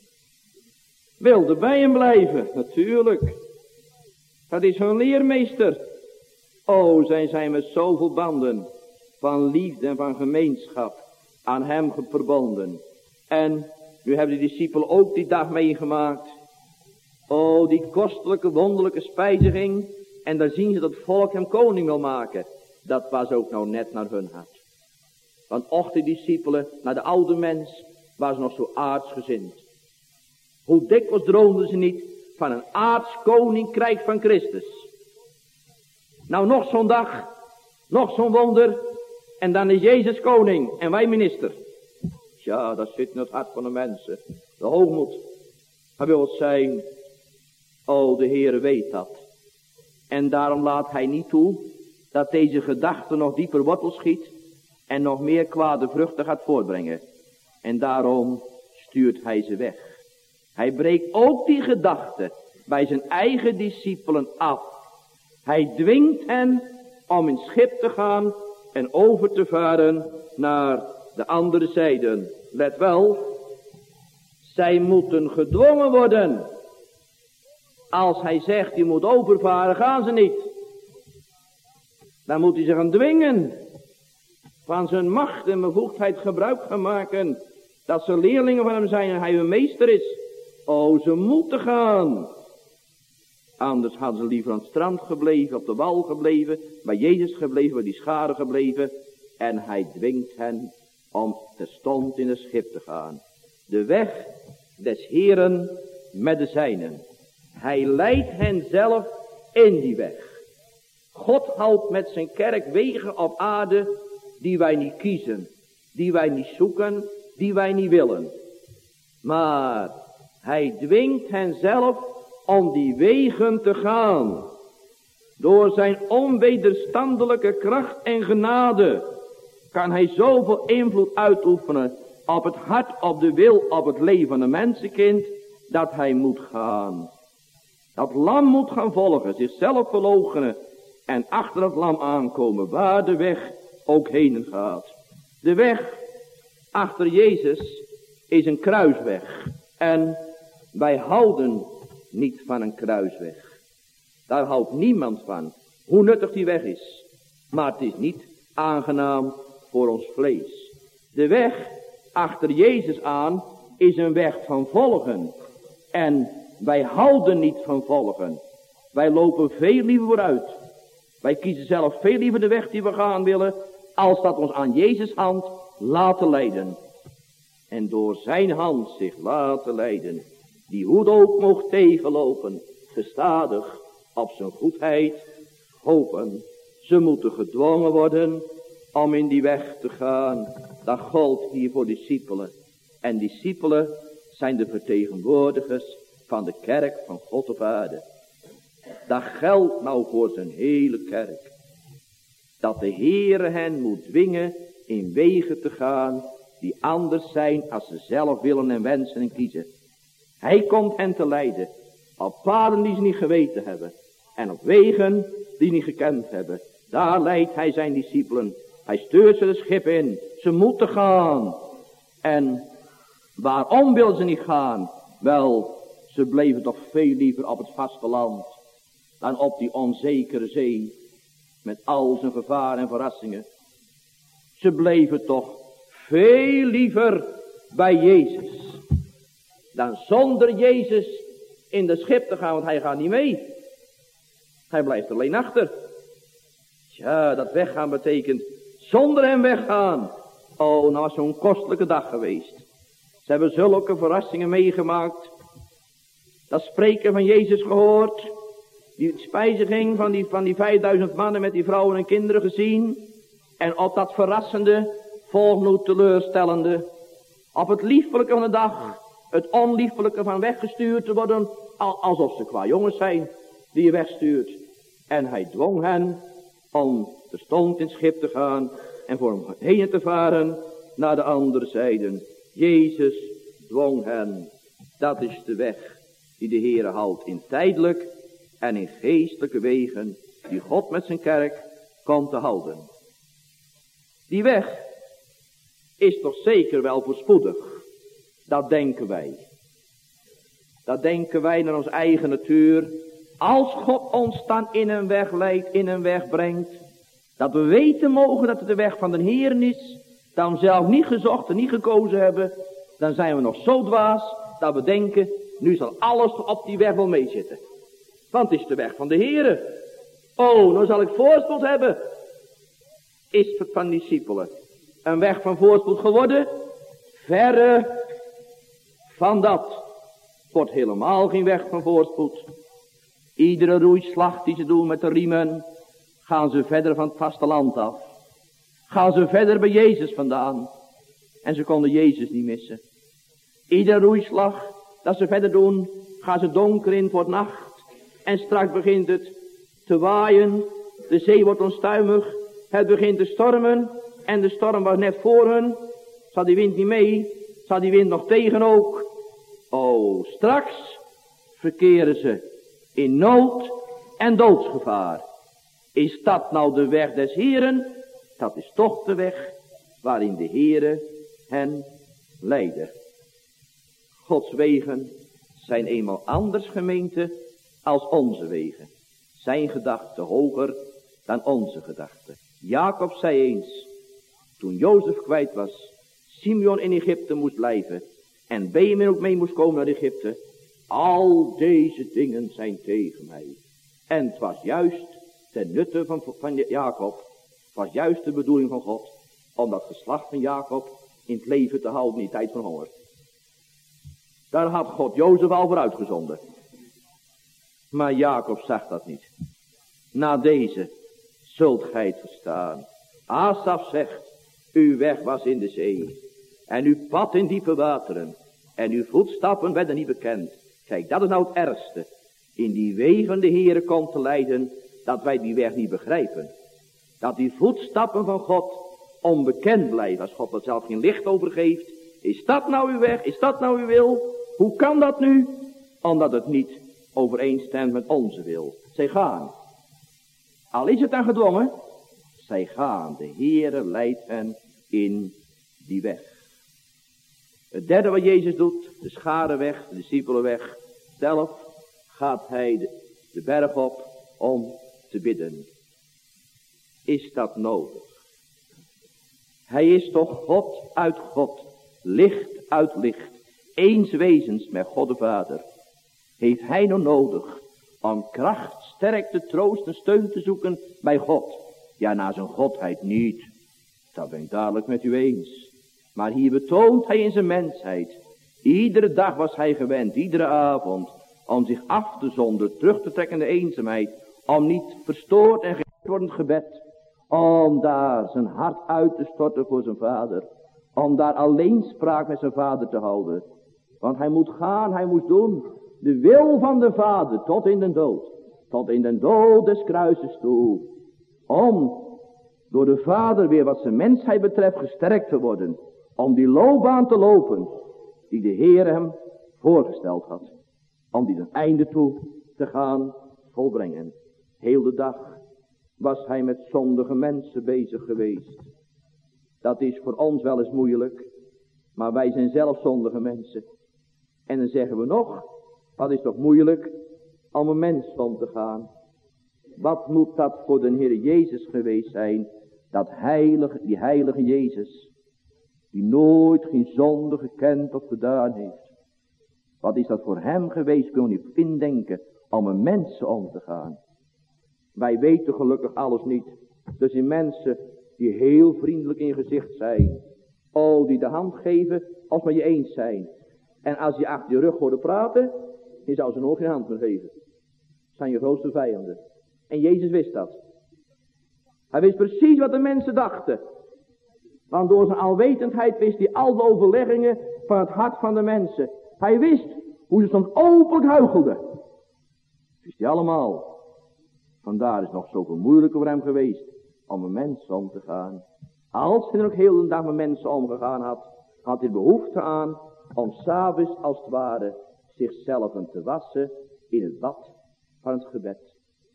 wilden bij hem blijven, natuurlijk. Dat is hun leermeester. O, zijn zij met zoveel banden van liefde en van gemeenschap aan hem verbonden. En nu hebben de discipelen ook die dag meegemaakt. O, die kostelijke, wonderlijke spijziging. En daar zien ze dat het volk hem koning wil maken. Dat was ook nou net naar hun hart. Want och, de discipelen, naar de oude mens, waren ze nog zo aardsgezind. Hoe dikwijls droomden ze niet van een aards koninkrijk van Christus. Nou, nog zo'n dag, nog zo'n wonder, en dan is Jezus koning en wij minister. Ja, dat zit in het hart van de mensen. De hoogmoed. Hij wil het zijn. Oh, de Heere weet dat. En daarom laat hij niet toe dat deze gedachte nog dieper wortel schiet en nog meer kwade vruchten gaat voortbrengen. En daarom stuurt hij ze weg. Hij breekt ook die gedachte bij zijn eigen discipelen af. Hij dwingt hen om in het schip te gaan en over te varen naar de andere zijde. Let wel, zij moeten gedwongen worden. Als hij zegt, je moet overvaren, gaan ze niet. Dan moet hij ze gaan dwingen. Van zijn macht en bevoegdheid gebruik gaan maken. Dat ze leerlingen van hem zijn en hij hun meester is. Oh, ze moeten gaan. Anders hadden ze liever aan het strand gebleven, op de wal gebleven, bij Jezus gebleven, bij die schade gebleven. En hij dwingt hen om terstond in het schip te gaan. De weg des Heeren met de zijnen. Hij leidt hen zelf in die weg. God houdt met zijn kerk wegen op aarde die wij niet kiezen, die wij niet zoeken, die wij niet willen. Maar hij dwingt hen zelf om die wegen te gaan. Door zijn onwederstandelijke kracht en genade kan hij zoveel invloed uitoefenen op het hart, op de wil, op het leven van een mensenkind, dat hij moet gaan. Dat lam moet gaan volgen, zichzelf verloochenen en achter het lam aankomen, waar de weg ook heen gaat. De weg achter Jezus is een kruisweg. En wij houden niet van een kruisweg. Daar houdt niemand van, hoe nuttig die weg is. Maar het is niet aangenaam voor ons vlees. De weg achter Jezus aan is een weg van volgen. En wij houden niet van volgen. Wij lopen veel liever vooruit. Wij kiezen zelf veel liever de weg die we gaan willen, als dat ons aan Jezus' hand laten leiden. En door zijn hand zich laten leiden, die hoe ook mocht tegenlopen, gestadig op zijn goedheid hopen. Ze moeten gedwongen worden om in die weg te gaan. Dat geldt hier voor discipelen. En discipelen zijn de vertegenwoordigers van de kerk van God op aarde. Dat geldt nou voor zijn hele kerk. Dat de Heere hen moet dwingen in wegen te gaan die anders zijn als ze zelf willen en wensen en kiezen. Hij komt hen te leiden op paden die ze niet geweten hebben en op wegen die niet gekend hebben. Daar leidt hij zijn discipelen. Hij stuurt ze de schip in. Ze moeten gaan. En waarom willen ze niet gaan? Wel, ze bleven toch veel liever op het vasteland dan op die onzekere zee met al zijn gevaren en verrassingen. Ze bleven toch veel liever bij Jezus dan zonder Jezus in de schip te gaan, want hij gaat niet mee. Hij blijft alleen achter. Tja, dat weggaan betekent zonder hem weggaan. Oh, nou was zo'n kostelijke dag geweest. Ze hebben zulke verrassingen meegemaakt. Dat spreken van Jezus gehoord. Die spijziging van die, van die vijfduizend mannen met die vrouwen en kinderen gezien. En op dat verrassende volgt nu teleurstellende. Op het liefelijke van de dag, het onliefelijke van weggestuurd te worden, alsof ze qua jongens zijn die je wegstuurt. En hij dwong hen om terstond in het schip te gaan en voor hem heen te varen naar de andere zijde. Jezus dwong hen. Dat is de weg die de Heere houdt in tijdelijk en in geestelijke wegen die God met zijn kerk komt te houden. Die weg is toch zeker wel voorspoedig. Dat denken wij. Dat denken wij naar onze eigen natuur. Als God ons dan in een weg leidt, in een weg brengt, dat we weten mogen dat het de weg van de Heer is, dat we hem zelf niet gezocht en niet gekozen hebben, dan zijn we nog zo dwaas dat we denken, nu zal alles op die weg wel meezitten. Want het is de weg van de Heer. Oh, nou zal ik voorspoed hebben. Is het van discipelen een weg van voorspoed geworden? Verre van dat. Wordt helemaal geen weg van voorspoed. Iedere roeislag die ze doen met de riemen, gaan ze verder van het vasteland af. Gaan ze verder bij Jezus vandaan. En ze konden Jezus niet missen. Iedere roeislag dat ze verder doen, gaan ze donker in voor nacht. En straks begint het te waaien. De zee wordt onstuimig. Het begint te stormen. En de storm was net voor hen. Zat die wind niet mee. Zat die wind nog tegen ook. Oh, straks verkeren ze in nood en doodsgevaar. Is dat nou de weg des Heeren? Dat is toch de weg waarin de Heere hen leidde. Gods wegen zijn eenmaal anders, gemeente, als onze wegen. Zijn gedachten hoger dan onze gedachten. Jacob zei eens, toen Jozef kwijt was, Simeon in Egypte moest blijven en Benjamin ook mee moest komen naar Egypte. Al deze dingen zijn tegen mij. En het was juist ten nutte van, van Jacob, het was juist de bedoeling van God, om dat geslacht van Jacob in het leven te houden in die tijd van honger. Daar had God Jozef al voor uitgezonden. Maar Jacob zag dat niet. Na deze zult gij het verstaan. Asaf zegt, uw weg was in de zee. En uw pad in diepe wateren. En uw voetstappen werden niet bekend. Kijk, dat is nou het ergste. In die wegen de Heere komt te leiden, dat wij die weg niet begrijpen. Dat die voetstappen van God onbekend blijven. Als God er zelf geen licht over geeft. Is dat nou uw weg? Is dat nou uw wil? Hoe kan dat nu? Omdat het niet overeenstemt met onze wil. Zij gaan. Al is het dan gedwongen. Zij gaan. De Heere leidt hen in die weg. Het derde wat Jezus doet. De scharenweg. De disciepelenweg. Zelf gaat hij de, de berg op om te bidden. Is dat nodig? Hij is toch God uit God. Licht uit licht. Eens wezens met God de Vader. Heeft hij nog nodig om kracht, sterkte, troost en steun te zoeken bij God? Ja, na zijn Godheid niet. Dat ben ik dadelijk met u eens. Maar hier betoont hij in zijn mensheid. Iedere dag was hij gewend, iedere avond, om zich af te zonderen, terug te trekken in de eenzaamheid. Om niet verstoord en gehinderd te worden gebed. Om daar zijn hart uit te storten voor zijn vader. Om daar alleenspraak met zijn vader te houden. Want hij moet gaan, hij moet doen. De wil van de Vader tot in de dood. Tot in de dood des kruises toe. Om door de Vader weer wat zijn mensheid betreft gesterkt te worden. Om die loopbaan te lopen die de Heer hem voorgesteld had. Om die ten einde toe te gaan volbrengen. Heel de dag was hij met zondige mensen bezig geweest. Dat is voor ons wel eens moeilijk. Maar wij zijn zelf zondige mensen. En dan zeggen we nog, wat is toch moeilijk om een mens om te gaan. Wat moet dat voor de Heer Jezus geweest zijn. Dat heilige, die heilige Jezus. Die nooit geen zonde gekend of gedaan heeft. Wat is dat voor hem geweest, kun je niet indenken, om een mens om te gaan. Wij weten gelukkig alles niet. Dus in mensen die heel vriendelijk in gezicht zijn. Oh, die de hand geven als maar je eens zijn. En als je achter je rug hoorde praten, dan zou ze nog geen hand meer geven. Dat zijn je grootste vijanden. En Jezus wist dat. Hij wist precies wat de mensen dachten. Want door zijn alwetendheid wist hij al de overleggingen van het hart van de mensen. Hij wist hoe ze soms openlijk huichelden. Dat wist hij allemaal. Vandaar is het nog zoveel moeilijker voor hem geweest om een mens om te gaan. Als hij er ook heel de dag met mensen omgegaan had, had hij behoefte aan om s'avonds als het ware zichzelf te wassen in het bad van het gebed.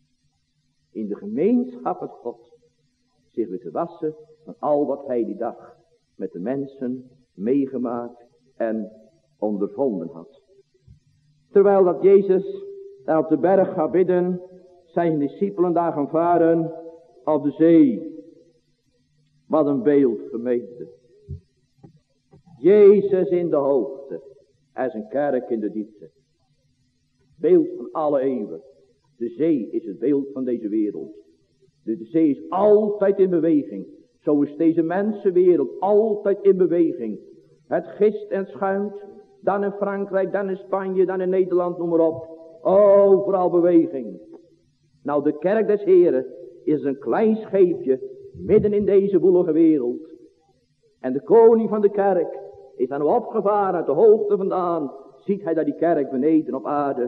In de gemeenschap met God zich weer te wassen van al wat hij die dag met de mensen meegemaakt en ondervonden had. Terwijl dat Jezus daar op de berg gaat bidden, zijn discipelen daar gaan varen op de zee. Wat een beeld, gemeente. Jezus in de hoogte en zijn kerk in de diepte. Beeld van alle eeuwen. De zee is het beeld van deze wereld. De, de zee is altijd in beweging. Zo is deze mensenwereld altijd in beweging. Het gist en schuimt. Dan in Frankrijk, dan in Spanje, dan in Nederland, noem maar op. Overal beweging. Nou, de kerk des Heren is een klein scheepje midden in deze woelige wereld. En de koning van de kerk is dan opgevaren uit de hoogte vandaan. Ziet hij daar die kerk beneden op aarde.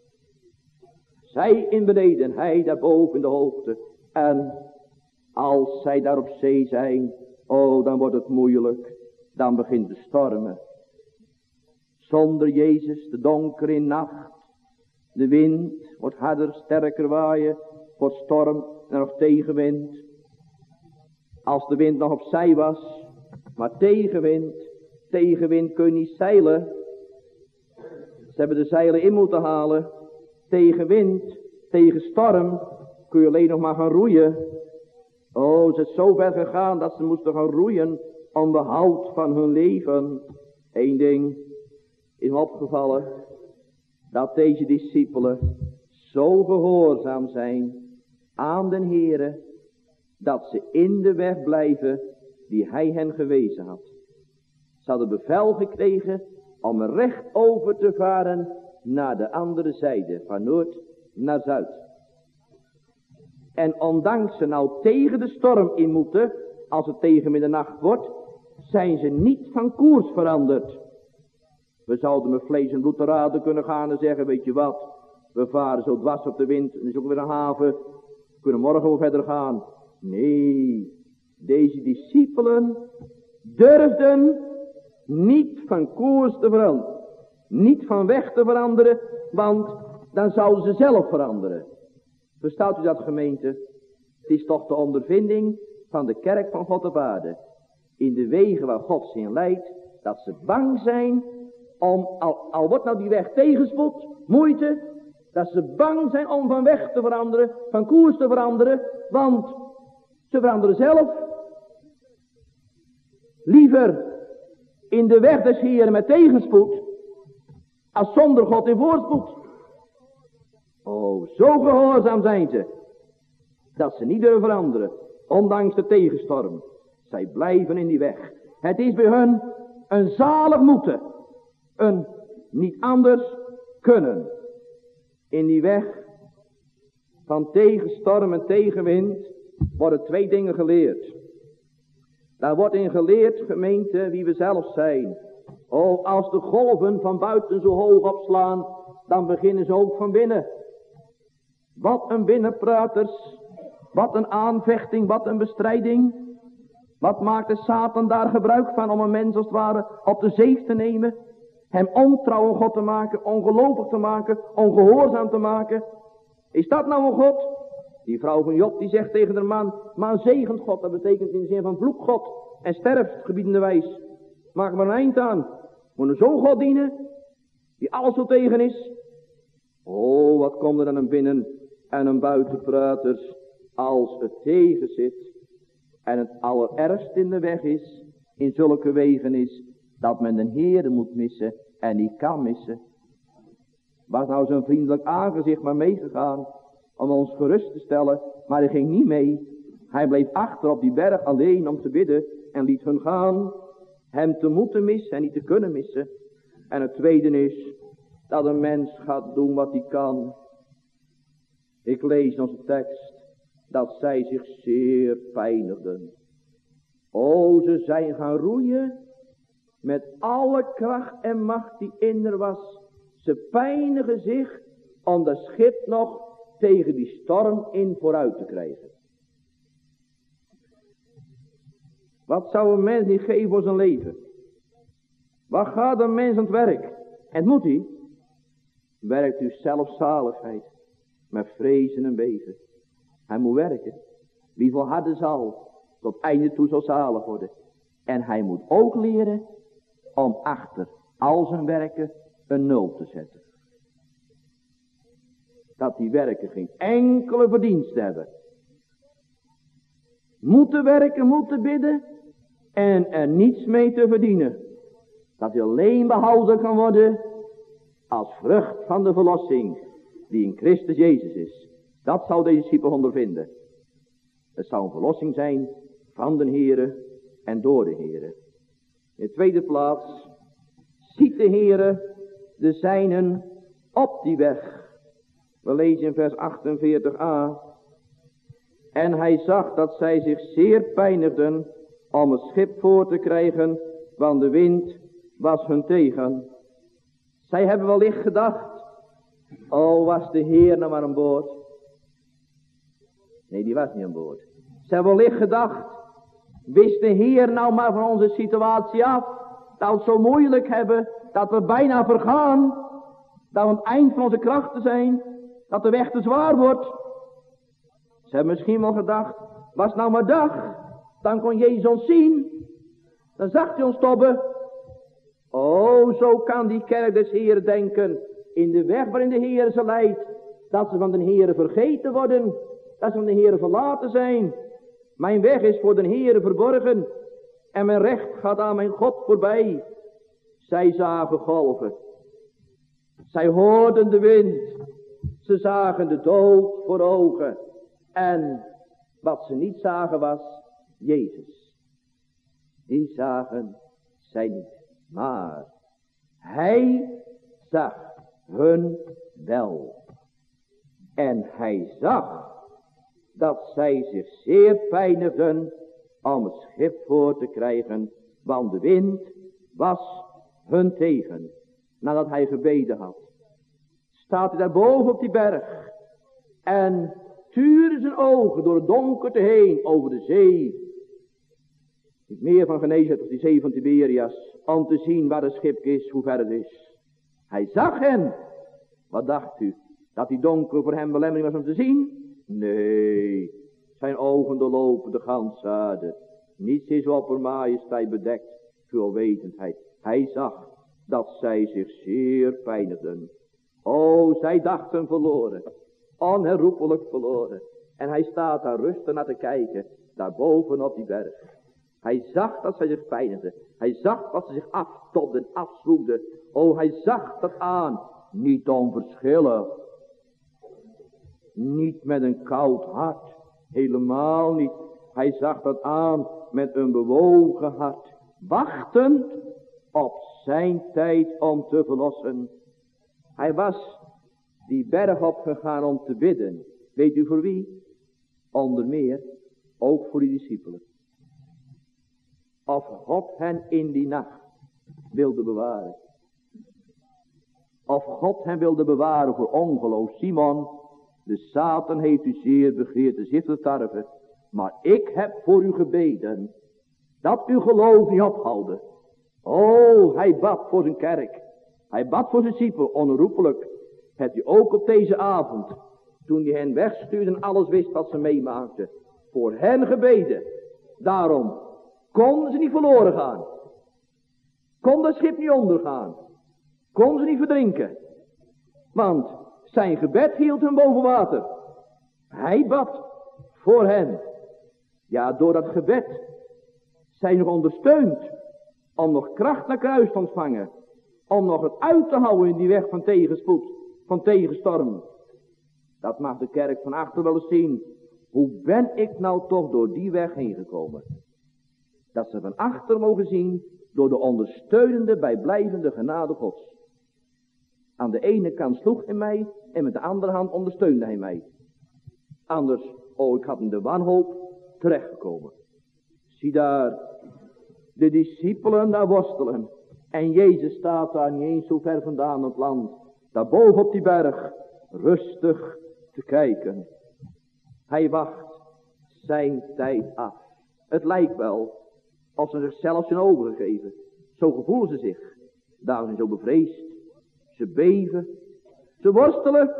Zij in beneden, hij daarboven in de hoogte. En als zij daar op zee zijn, oh, dan wordt het moeilijk. Dan begint de stormen. Zonder Jezus, de donkere nacht. De wind wordt harder, sterker waaien. Wordt storm en nog tegenwind. Als de wind nog opzij was, maar tegenwind, tegenwind kun je niet zeilen. Ze hebben de zeilen in moeten halen. Tegen wind, tegen storm, kun je alleen nog maar gaan roeien. Oh, ze is zo ver gegaan dat ze moesten gaan roeien om behoud van hun leven. Eén ding is me opgevallen, dat deze discipelen zo gehoorzaam zijn aan den Heere, dat ze in de weg blijven die hij hen gewezen had. Ze hadden bevel gekregen om recht over te varen naar de andere zijde, van noord naar zuid. En ondanks ze nou tegen de storm in moeten, als het tegen middernacht wordt, zijn ze niet van koers veranderd. We zouden met vlees en bloed te raden kunnen gaan en zeggen, weet je wat, we varen zo dwars op de wind, en er is ook weer een haven, we kunnen morgen wel verder gaan. Nee, deze discipelen durfden niet van koers te veranderen, niet van weg te veranderen, want dan zouden ze zelf veranderen. Verstaat u dat, gemeente? Het is toch de ondervinding van de kerk van God op aarde, in de wegen waar God ze in leidt, dat ze bang zijn om, al, al wordt nou die weg tegenspoed, moeite, dat ze bang zijn om van weg te veranderen, van koers te veranderen, want ze veranderen zelf. Liever in de weg des Heeren met tegenspoed, als zonder God in voorspoed. Oh, zo gehoorzaam zijn ze, dat ze niet durven veranderen, ondanks de tegenstorm. Zij blijven in die weg. Het is bij hun een zalig moeten, een niet anders kunnen. In die weg van tegenstorm en tegenwind worden twee dingen geleerd. Daar wordt in geleerd, gemeente, wie we zelf zijn. Oh, als de golven van buiten zo hoog opslaan, dan beginnen ze ook van binnen. Wat een binnenpraters, wat een aanvechting, wat een bestrijding. Wat maakt de Satan daar gebruik van om een mens als het ware op de zeef te nemen? Hem ontrouw aan God te maken, ongelovig te maken, ongehoorzaam te maken. Is dat nou een God? Die vrouw van Job die zegt tegen de man, maar zegent God, dat betekent in de zin van vloek God en sterft gebiedende wijs. Maak er maar een eind aan. Moet een zo'n God dienen, die alles zo tegen is. Oh, wat komt er dan een binnen en een buitenpraters als het tegen zit. En het allerergst in de weg is, in zulke wegen is, dat men de Heere moet missen en niet kan missen. Was nou zo'n vriendelijk aangezicht maar meegegaan om ons gerust te stellen, maar hij ging niet mee. Hij bleef achter op die berg alleen om te bidden en liet hun gaan, hem te moeten missen en niet te kunnen missen. En het tweede is, dat een mens gaat doen wat hij kan. Ik lees in onze tekst, dat zij zich zeer pijnigden. O, ze zijn gaan roeien met alle kracht en macht die in er was. Ze pijnigen zich om dat schip nog tegen die storm in vooruit te krijgen. Wat zou een mens niet geven voor zijn leven? Wat gaat een mens aan het werk? En moet hij? Werkt u zelfzaligheid met vrezen en beven. Hij moet werken. Wie volharden zal, tot einde toe zal zalig worden. En hij moet ook leren om achter al zijn werken een nul te zetten. Dat die werken geen enkele verdienste hebben. Moeten werken, moeten bidden en er niets mee te verdienen. Dat hij alleen behouden kan worden als vrucht van de verlossing die in Christus Jezus is. Dat zou deze discipel ondervinden. Het zou een verlossing zijn van de Heere en door de Heere. In de tweede plaats ziet de Heere de zijnen op die weg. We lezen in vers achtenveertig a. En hij zag dat zij zich zeer pijnigden om het schip voor te krijgen, want de wind was hun tegen. Zij hebben wellicht gedacht, oh, was de Heer nou maar aan boord. Nee, die was niet aan boord. Ze hebben wellicht gedacht, wist de Heer nou maar van onze situatie af, dat we het zo moeilijk hebben, dat we bijna vergaan, dat we aan het eind van onze krachten zijn, dat de weg te zwaar wordt. Ze hebben misschien wel gedacht, was nou maar dag, dan kon Jezus ons zien, dan zag hij ons tobben. Oh, zo kan die kerk des Heeren denken, in de weg waarin de Heer ze leidt, dat ze van de Heere vergeten worden, dat ze van de Heere verlaten zijn. Mijn weg is voor de Heere verborgen en mijn recht gaat aan mijn God voorbij. Zij zagen golven, zij hoorden de wind, ze zagen de dood voor ogen en wat ze niet zagen was Jezus. die zagen zij niet. Maar hij zag hun wel. En hij zag dat zij zich zeer pijnigden om het schip voor te krijgen, want de wind was hun tegen, nadat hij gebeden had. Staat hij daar boven op die berg en tuurde zijn ogen door het donkerte heen over de zee. Het meer van Genezeret of die zee van Tiberias, om te zien waar het schip is, hoe ver het is. Hij zag hen. Wat dacht u? Dat die donker voor hem belemmering was om te zien? Nee, zijn ogen doorlopen de ganse aarde. Niets is op haar majesteit bedekt, veelwetendheid. Hij zag dat zij zich zeer pijnigden. O, zij dachten verloren, onherroepelijk verloren. En hij staat daar rustig naar te kijken, daarboven op die berg. Hij zag dat zij zich pijnigden. Hij zag dat ze zich aftobden, afschroefden. O, hij zag dat aan, niet onverschillig. Niet met een koud hart, helemaal niet. Hij zag dat aan met een bewogen hart, wachtend op zijn tijd om te verlossen. Hij was die berg opgegaan om te bidden. Weet u voor wie? Onder meer ook voor die discipelen. Of God hen in die nacht wilde bewaren. Of God hen wilde bewaren voor ongeloof. Simon, de Satan heeft u zeer begeerd de zit te tarven. Maar ik heb voor u gebeden, dat uw geloof niet ophouden. Oh, hij bad voor zijn kerk. Hij bad voor zijn discipelen, onherroepelijk. Hebt u ook op deze avond, toen hij hen wegstuurde en alles wist wat ze meemaakten, voor hen gebeden. Daarom konden ze niet verloren gaan. Kon dat schip niet ondergaan. Kon ze niet verdrinken. Want zijn gebed hield hen boven water. Hij bad voor hen. Ja, door dat gebed zijn nog ondersteund om nog kracht naar kruis te ontvangen. Om nog het uit te houden in die weg van tegenspoed, van tegenstorm. Dat mag de kerk van achter wel eens zien. Hoe ben ik nou toch door die weg heen gekomen? Dat ze van achter mogen zien door de ondersteunende, bijblijvende genade Gods. Aan de ene kant sloeg hij mij en met de andere hand ondersteunde hij mij. Anders, oh, ik had in de wanhoop terechtgekomen. Zie daar, de discipelen daar worstelen. En Jezus staat daar niet eens zo ver vandaan op het land. Daarboven op die berg, rustig te kijken. Hij wacht zijn tijd af. Het lijkt wel of ze zichzelf zijn overgegeven. Zo gevoelen ze zich. Daarom zijn ze zo bevreesd. Ze beven. Ze worstelen.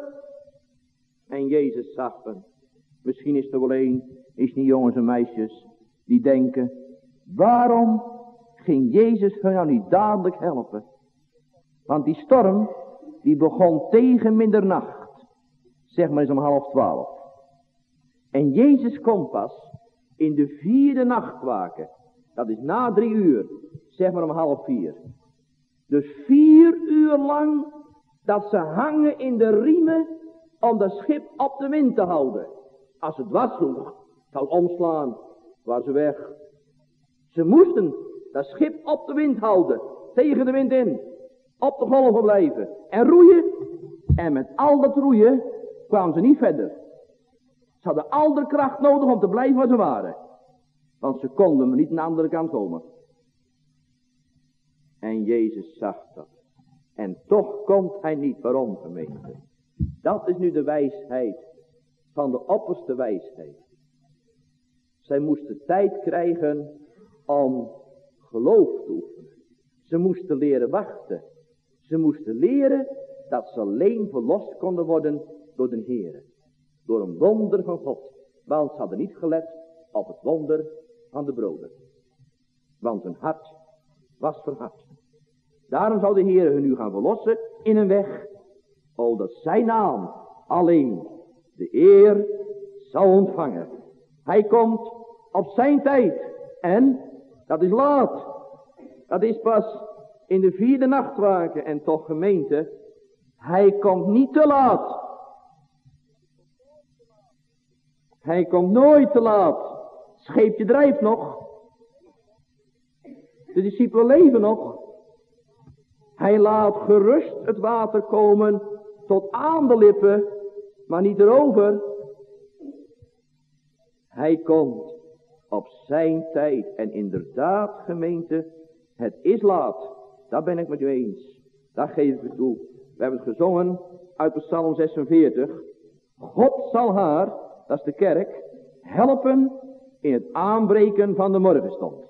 En Jezus zag hen. Misschien is er wel een, is niet jongens en meisjes, die denken, waarom ging Jezus hun nou niet dadelijk helpen? Want die storm, die begon tegen middernacht. Zeg maar eens om half twaalf. En Jezus komt pas in de vierde nachtwaken. Dat is na drie uur. Zeg maar om half vier. Dus vier uur lang dat ze hangen in de riemen om dat schip op de wind te houden. Als het was sloeg, zou het omslaan, waren ze weg. Ze moesten dat schip op de wind houden, tegen de wind in, op de golven blijven en roeien. En met al dat roeien kwamen ze niet verder. Ze hadden al de kracht nodig om te blijven waar ze waren. Want ze konden maar niet aan de andere kant komen. En Jezus zag dat. En toch komt hij niet. Waarom, gemeente? Dat is nu de wijsheid van de opperste wijsheid. Zij moesten tijd krijgen om geloof te oefenen. Ze moesten leren wachten. Ze moesten leren dat ze alleen verlost konden worden door de Heere. Door een wonder van God. Want ze hadden niet gelet op het wonder van de broden. Want hun hart was verhard. Daarom zou de Heere hun nu gaan verlossen in een weg. O, dat zijn naam alleen de eer zou ontvangen. Hij komt op zijn tijd. En dat is laat. Dat is pas in de vierde nachtwaken. En toch, gemeente, hij komt niet te laat. Hij komt nooit te laat. Scheepje drijft nog. De discipelen leven nog. Hij laat gerust het water komen tot aan de lippen, maar niet erover. Hij komt op zijn tijd. En inderdaad, gemeente, het is laat. Daar ben ik met u eens. Daar geef ik u toe. We hebben het gezongen uit Psalm zesenveertig. God zal haar, dat is de kerk, helpen in het aanbreken van de morgenstond.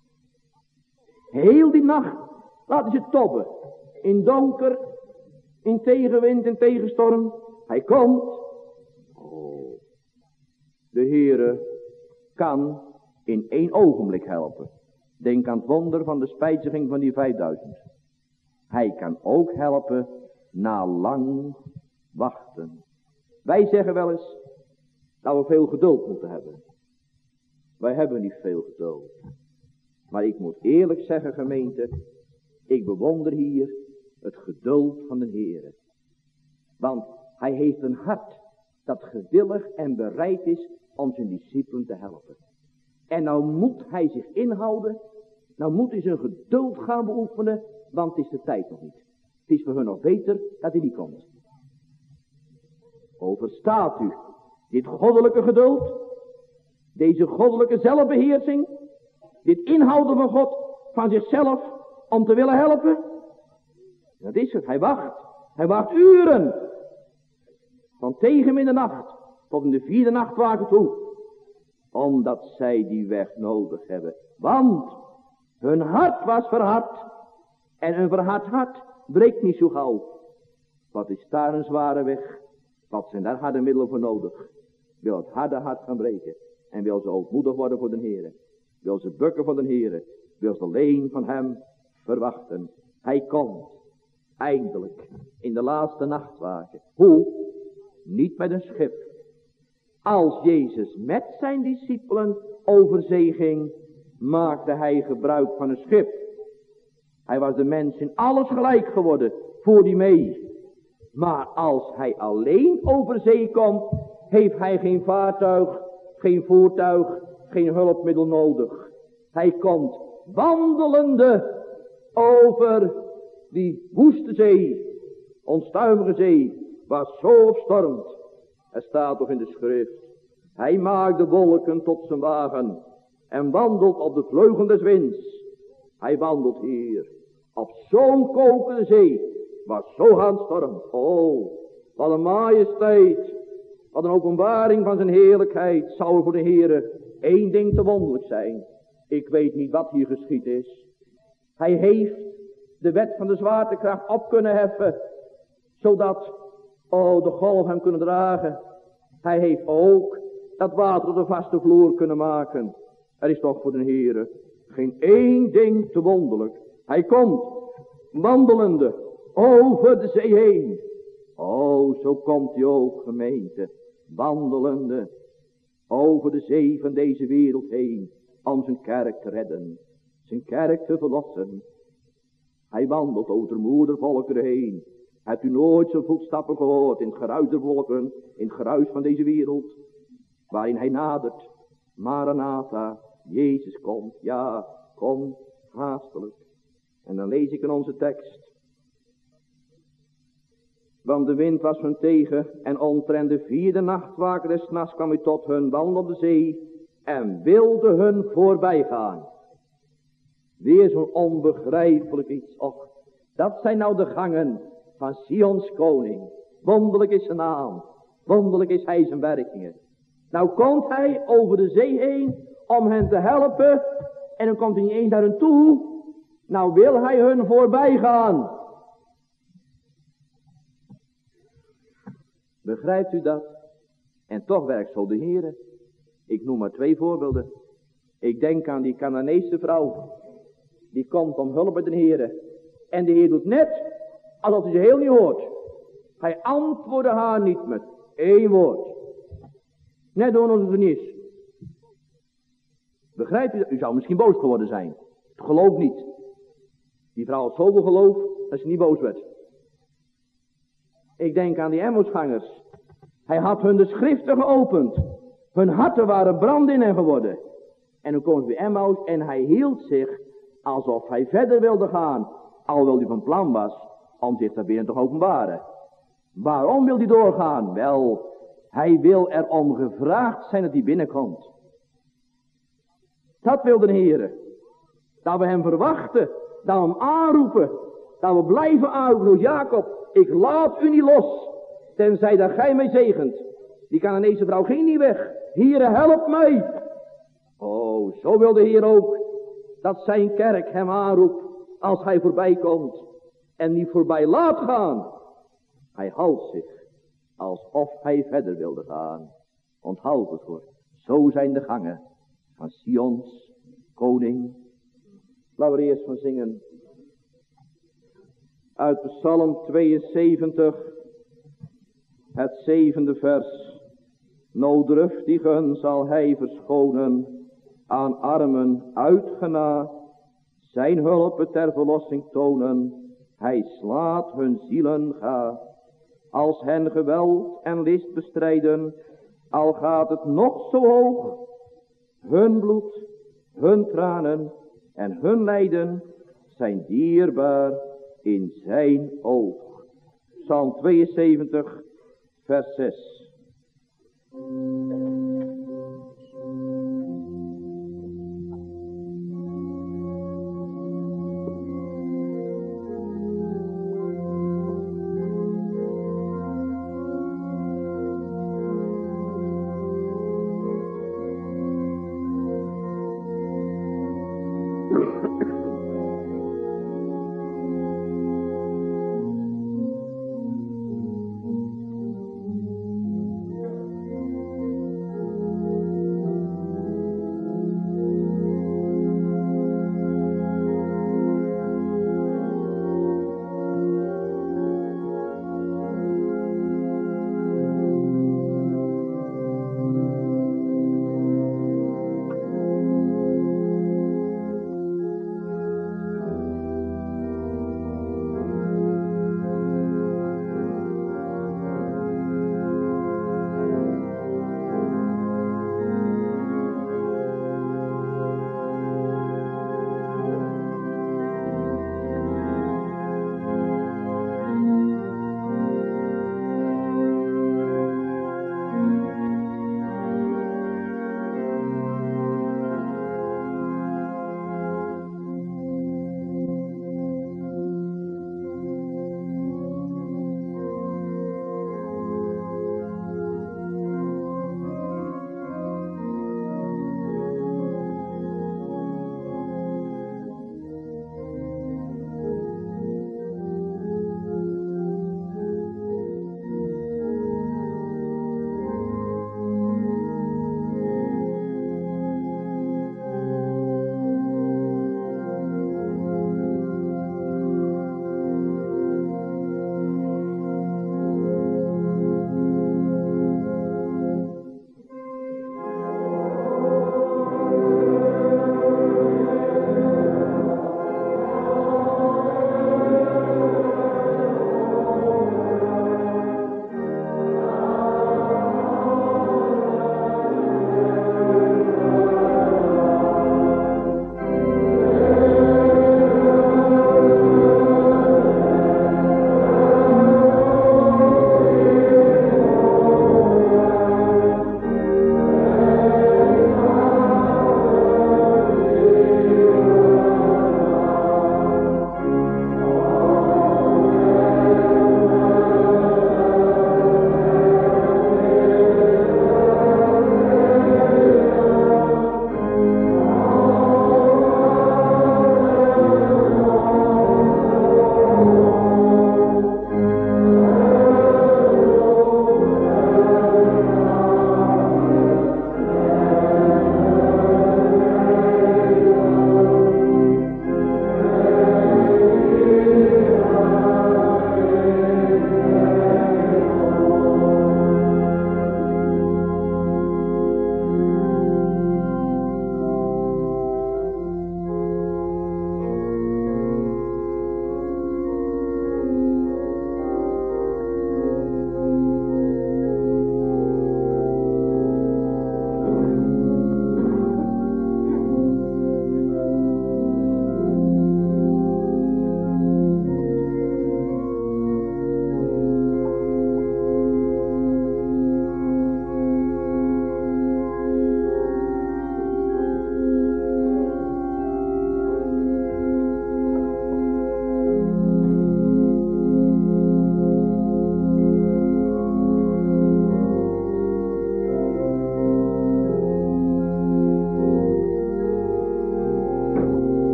Heel die nacht laten ze tobben. In donker, in tegenwind, in tegenstorm. Hij komt. Oh, de Heere kan in één ogenblik helpen. Denk aan het wonder van de spijziging van die vijfduizend. Hij kan ook helpen na lang wachten. Wij zeggen wel eens dat we veel geduld moeten hebben. Wij hebben niet veel geduld. Maar ik moet eerlijk zeggen, gemeente, ik bewonder hier het geduld van de Heere. Want hij heeft een hart dat gewillig en bereid is om zijn discipelen te helpen. En nou moet hij zich inhouden, nou moet hij zijn geduld gaan beoefenen, want het is de tijd nog niet. Het is voor hun nog beter dat hij niet komt. Overstaat u dit goddelijke geduld, deze goddelijke zelfbeheersing, dit inhouden van God, van zichzelf, om te willen helpen? Dat is het, hij wacht. Hij wacht uren. Van tegen in de nacht tot in de vierde nachtwaken toe. Omdat zij die weg nodig hebben. Want hun hart was verhard. En een verhard hart breekt niet zo gauw. Wat is daar een zware weg? Wat zijn daar harde middelen voor nodig? Wil het harde hart gaan breken. En wil ze ootmoedig worden voor de Heere. Wil ze bukken voor de Heere. Wil ze alleen van hem verwachten. Hij komt. Eindelijk. In de laatste nachtwaken. Hoe? Niet met een schip. Als Jezus met zijn discipelen over zee ging, maakte hij gebruik van een schip. Hij was de mens in alles gelijk geworden, voor die mee. Maar als hij alleen over zee komt, heeft hij geen vaartuig, geen voertuig, geen hulpmiddel nodig. Hij komt wandelende over die woeste zee, onstuimige zee, waar zo op stormt. Er staat toch in de schrift: hij maakt de wolken tot zijn wagen en wandelt op de vleugelen des winds. Hij wandelt hier op zo'n kokende zee, waar zo hard stormt. Oh, wat een majesteit, wat een openbaring van zijn heerlijkheid. Zou er voor de Heere één ding te wonderlijk zijn. Ik weet niet wat hier geschied is. Hij heeft de wet van de zwaartekracht op kunnen heffen, zodat, oh, de golf hem kunnen dragen. Hij heeft ook dat water op de vaste vloer kunnen maken. Er is toch voor de Heere geen één ding te wonderlijk. Hij komt wandelende over de zee heen. Oh, zo komt hij ook, gemeente, wandelende over de zee van deze wereld heen, om zijn kerk te redden, zijn kerk te verlossen. Hij wandelt over de moedervolkeren heen. Hebt u nooit zijn voetstappen gehoord in het geruis der volkeren, in het geruis van deze wereld, waarin hij nadert? Maranatha, Jezus komt, ja, komt haastelijk. En dan lees ik in onze tekst: want de wind was hun tegen, en omtrent de vierde nachtwaken des nachts kwam hij tot hun, wandelde op de zee, en wilde hun voorbij gaan. Weer zo'n onbegrijpelijk iets. Och, dat zijn nou de gangen van Sions koning. Wonderlijk is zijn naam. Wonderlijk is hij zijn werkingen. Nou komt hij over de zee heen om hen te helpen. En dan komt hij niet eens naar hen toe. Nou wil hij hun voorbij gaan. Begrijpt u dat? En toch werkt zo de Heere. Ik noem maar twee voorbeelden. Ik denk aan die Canaanese vrouw. Die komt om hulp bij de Heere. En de Heer doet net alsof hij ze heel niet hoort. Hij antwoordde haar niet met één woord. Net door onze vernis. Begrijpt u dat? U zou misschien boos geworden zijn. Geloof niet. Die vrouw had zoveel geloof dat ze niet boos werd. Ik denk aan die Emmausgangers. Hij had hun de schriften geopend. Hun harten waren brand in hen geworden. En dan komen ze bij Emmaus en hij hield zich alsof hij verder wilde gaan, alhoewel hij van plan was om zich daarbinnen te openbaren. Waarom wil hij doorgaan? Wel, hij wil erom gevraagd zijn dat hij binnenkomt. Dat wil de Heer. Dat we hem verwachten, dat we hem aanroepen, dat we blijven aanroepen. Zoals Jacob, ik laat u niet los, tenzij dat gij mij zegent. Die Canaanese vrouw ging niet weg. Heere, help mij. Oh, zo wil de Heer ook dat zijn kerk hem aanroept als hij voorbij komt en niet voorbij laat gaan. Hij houdt zich alsof hij verder wilde gaan. Onthoud het hoor. Zo zijn de gangen van Sions koning. Laten we eerst van zingen. Uit Psalm tweeënzeventig, het zevende vers. Nooddruftigen zal hij verschonen, aan armen uitgena, zijn hulp ter verlossing tonen, hij slaat hun zielen ga. Als hen geweld en list bestrijden, al gaat het nog zo hoog, hun bloed, hun tranen en hun lijden zijn dierbaar in zijn oog. Psalm tweeënzeventig, vers zes.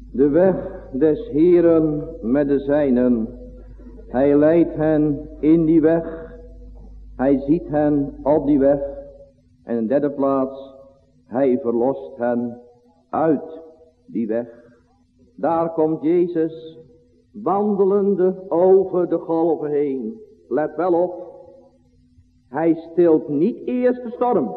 De weg des Heeren met de zijnen. Hij leidt hen in die weg. Hij ziet hen op die weg. En in de derde plaats, hij verlost hen uit die weg. Daar komt Jezus wandelende over de golven heen. Let wel op. Hij stilt niet eerst de storm.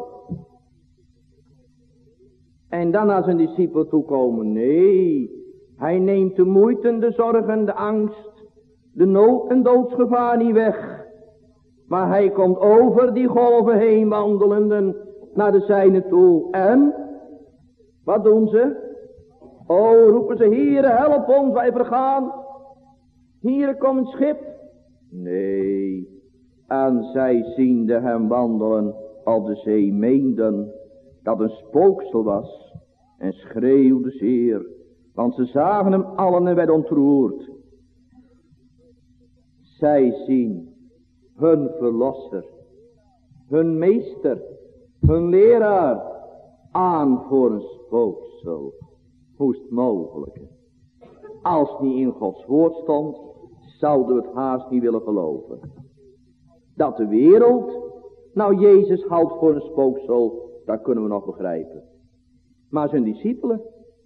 En dan naar zijn discipelen toekomen. Nee, hij neemt de moeite, de zorgen, de angst, de nood en doodsgevaar niet weg. Maar hij komt over die golven heen wandelende naar de zijne toe. En, wat doen ze? Oh, roepen ze, Heere, help ons, wij vergaan. Hier komt een schip. Nee, en zij ziende hem wandelen op de zee, meenden dat een spooksel was en schreeuwden zeer, want ze zagen hem allen en werden ontroerd. Zij zien hun verlosser, hun meester, hun leraar aan voor een spooksel. Hoe is het mogelijk? Als het niet in Gods woord stond, zouden we het haast niet willen geloven. Dat de wereld nou Jezus houdt voor een spooksel, dat kunnen we nog begrijpen. Maar zijn discipelen,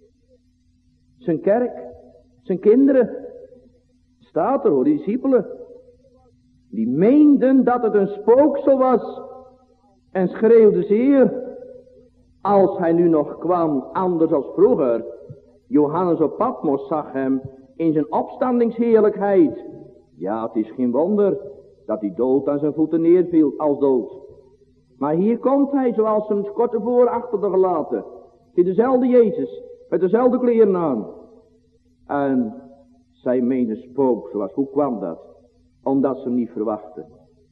zijn kerk, zijn kinderen, staat er hoor, die discipelen, die meenden dat het een spooksel was en schreeuwden zeer. Als hij nu nog kwam, anders als vroeger, Johannes op Patmos zag hem in zijn opstandingsheerlijkheid. Ja, het is geen wonder dat hij dood aan zijn voeten neerviel als dood. Maar hier komt hij, zoals hem kort tevoren achter te gelaten. In dezelfde Jezus, met dezelfde kleren aan. En zij meende spooksel was. Hoe kwam dat? Omdat ze hem niet verwachten.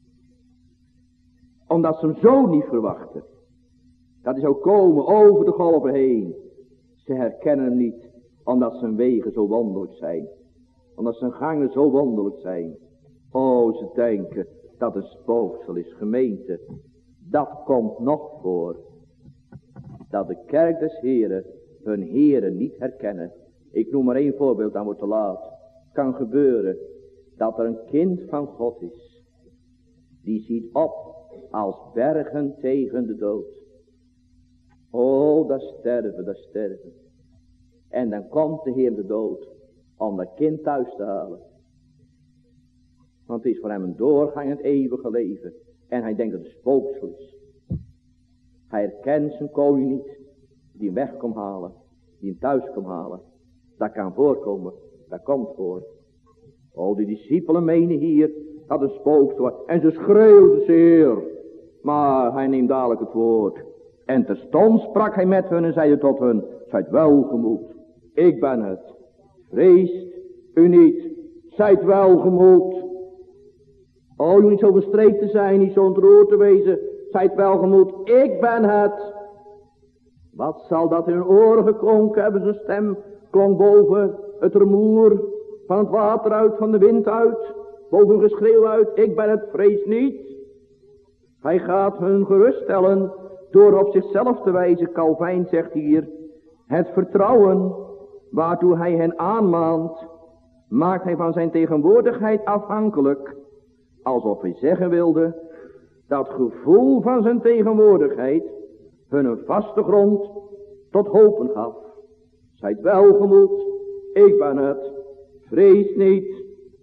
Omdat ze hem zo niet verwachten. Dat hij zou komen over de golven heen. Ze herkennen hem niet, omdat zijn wegen zo wonderlijk zijn. Omdat zijn gangen zo wonderlijk zijn. Oh, ze denken dat een spooksel is, gemeente. Dat komt nog voor. Dat de kerk des Heren hun Heren niet herkennen. Ik noem maar één voorbeeld, dan wordt te laat. Het kan gebeuren dat er een kind van God is. Die ziet op als bergen tegen de dood. Oh, dat sterven, dat sterven. En dan komt de Heer de dood om dat kind thuis te halen. Want het is voor hem een doorgang in het eeuwige leven. En hij denkt dat het spooksel is. Hij herkent zijn koning niet. Die hem weg komt halen. Die hem thuis komt halen. Dat kan voorkomen. Dat komt voor. Oh, die discipelen menen hier dat het spooksel was. En ze schreeuwden zeer. Maar hij neemt dadelijk het woord. En terstond sprak hij met hun en zeide tot hun. Zijt welgemoed. Ik ben het. Vreest u niet. Zijt welgemoed. Oh, u niet zo verstreekt te zijn, niet zo ontroerd te wezen. Zijt welgemoed, ik ben het. Wat zal dat in hun oren geklonken hebben? Zijn stem klonk boven het rumoer van het water uit, van de wind uit. Boven een geschreeuw uit, ik ben het, vrees niet. Hij gaat hun geruststellen door op zichzelf te wijzen. Calvijn zegt hier, het vertrouwen waartoe hij hen aanmaant, maakt hij van zijn tegenwoordigheid afhankelijk. Alsof hij zeggen wilde, dat gevoel van zijn tegenwoordigheid hun een vaste grond tot hopen gaf. Zijt welgemoed, ik ben het, vrees niet.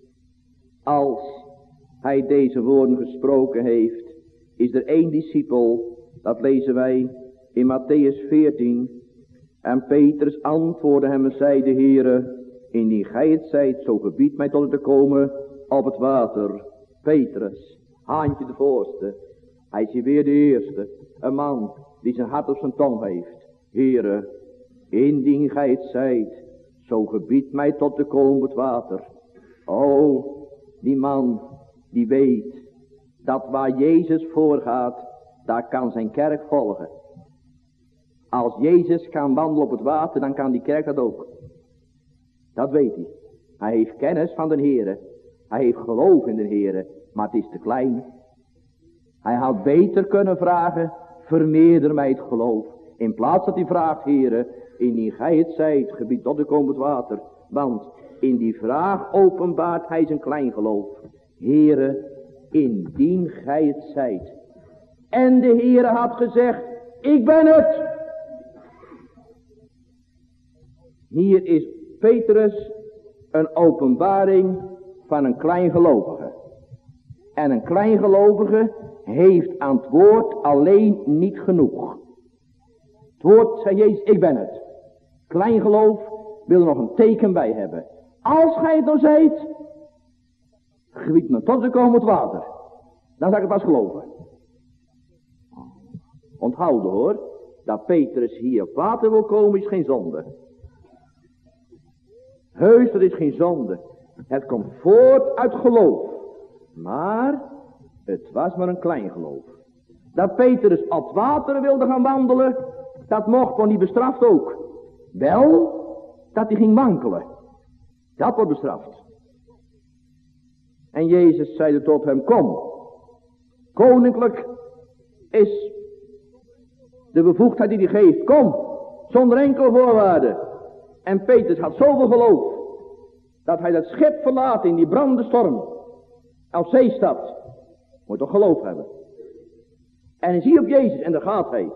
Als hij deze woorden gesproken heeft, is er één discipel, dat lezen wij in Matthäus veertien. En Petrus antwoordde hem en zeide, Heere, indien gij het zijt, zo gebied mij tot u te komen op het water. Petrus, haantje de voorste, hij is hier weer de eerste, een man die zijn hart op zijn tong heeft. Heere, indien gij het zijt, zo gebied mij tot te komen op het water. O, die man die weet dat waar Jezus voorgaat, daar kan zijn kerk volgen. Als Jezus kan wandelen op het water, dan kan die kerk dat ook. Dat weet hij. Hij heeft kennis van de Heere. Hij heeft geloof in de Heere, maar het is te klein. Hij had beter kunnen vragen, vermeerder mij het geloof. In plaats dat hij vraagt, Heere, indien gij het zijt, gebied tot de komend water. Want in die vraag openbaart hij zijn klein geloof. Heere, indien gij het zijt. En de Heere had gezegd, ik ben het. Hier is Petrus een openbaring van een kleingelovige. En een kleingelovige heeft aan het woord alleen niet genoeg. Het woord, zei Jezus, ik ben het. Kleingeloof wil er nog een teken bij hebben. Als gij het nou zijt, gebied me tot de komend water. Dan zal ik het pas geloven. Onthouden hoor, dat Petrus hier op water wil komen is geen zonde. Heus, dat is geen zonde. Het komt voort uit geloof. Maar het was maar een klein geloof. Dat Petrus op water wilde gaan wandelen, dat mocht gewoon niet bestraft ook. Wel, dat hij ging wankelen. Dat wordt bestraft. En Jezus zeide tot hem, kom. Koninklijk is de bevoegdheid die hij geeft. Kom, zonder enkele voorwaarden. En Petrus had zoveel geloof, dat hij dat schip verlaat in die brandende storm. Als zee stapt. Moet toch geloof hebben. En hij ziet op Jezus en daar gaat hij.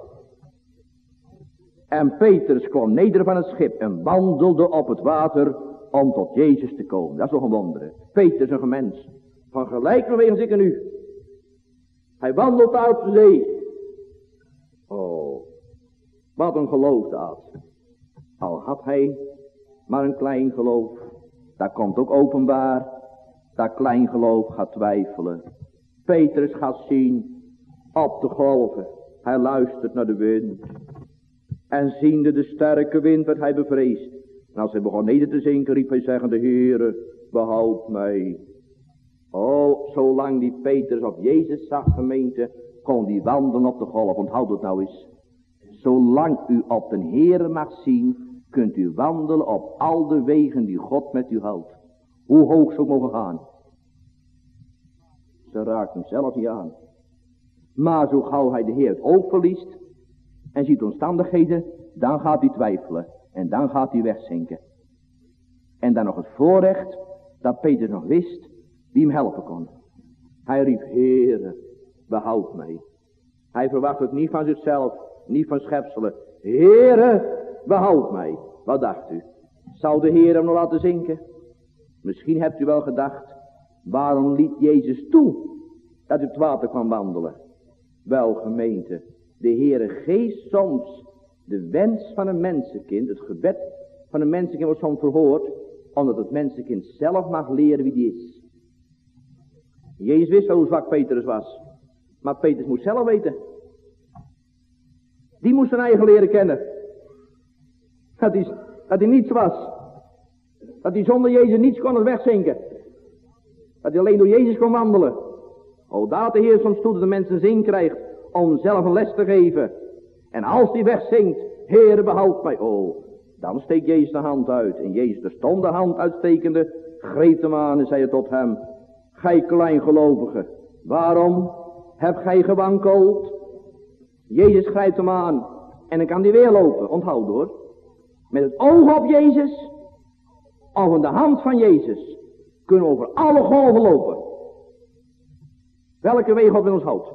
En Petrus kwam neder van het schip en wandelde op het water om tot Jezus te komen. Dat is nog een wonder. Petrus is een mens van gelijk wegens ik en u. Hij wandelt uit de zee. Oh, wat een geloof dat. Al had hij maar een klein geloof. Dat komt ook openbaar. Dat klein geloof gaat twijfelen. Petrus gaat zien op de golven. Hij luistert naar de wind. En ziende de sterke wind werd hij bevreesd. En als hij begon neder te zinken, riep hij zeggende, Heere, behoud mij. Oh, zolang die Petrus op Jezus zag, gemeente, kon die wandelen op de golf. Onthoud het nou eens. Zolang u op de Heere mag zien, kunt u wandelen op al de wegen die God met u houdt. Hoe hoog ze ook mogen gaan. Ze raakt hem zelf niet aan. Maar zo gauw hij de Heer het oog verliest en ziet omstandigheden, dan gaat hij twijfelen. En dan gaat hij wegzinken. En dan nog het voorrecht dat Petrus nog wist wie hem helpen kon. Hij riep, Heere, behoud mij. Hij verwacht het niet van zichzelf, niet van schepselen. Heere, behoud mij. Wat dacht u? Zou de Heer hem nog laten zinken? Misschien hebt u wel gedacht, waarom liet Jezus toe dat u het water kwam wandelen? Wel, gemeente, de Heere geeft soms de wens van een mensenkind, het gebed van een mensenkind wordt soms verhoord, omdat het mensenkind zelf mag leren wie die is. Jezus wist wel hoe zwak Petrus was, maar Petrus moest zelf weten. Die moest zijn eigen leren kennen. Dat hij, dat hij niets was. Dat hij zonder Jezus niets kon wegzinken. Dat hij alleen door Jezus kon wandelen. O, daar had de Heer soms toe dat de mensen zin krijgt om zelf een les te geven. En als die wegzinkt, Heere, behoud mij. Oh, dan steekt Jezus de hand uit. En Jezus de stond de hand uitstekende, greep hem aan en zei tot hem, gij kleingelovige, waarom hebt gij gewankeld? Jezus grijpt hem aan en dan kan hij weer lopen. Onthoud hoor. Met het oog op Jezus, of in de hand van Jezus, kunnen we over alle golven lopen. Welke weg God in ons houdt.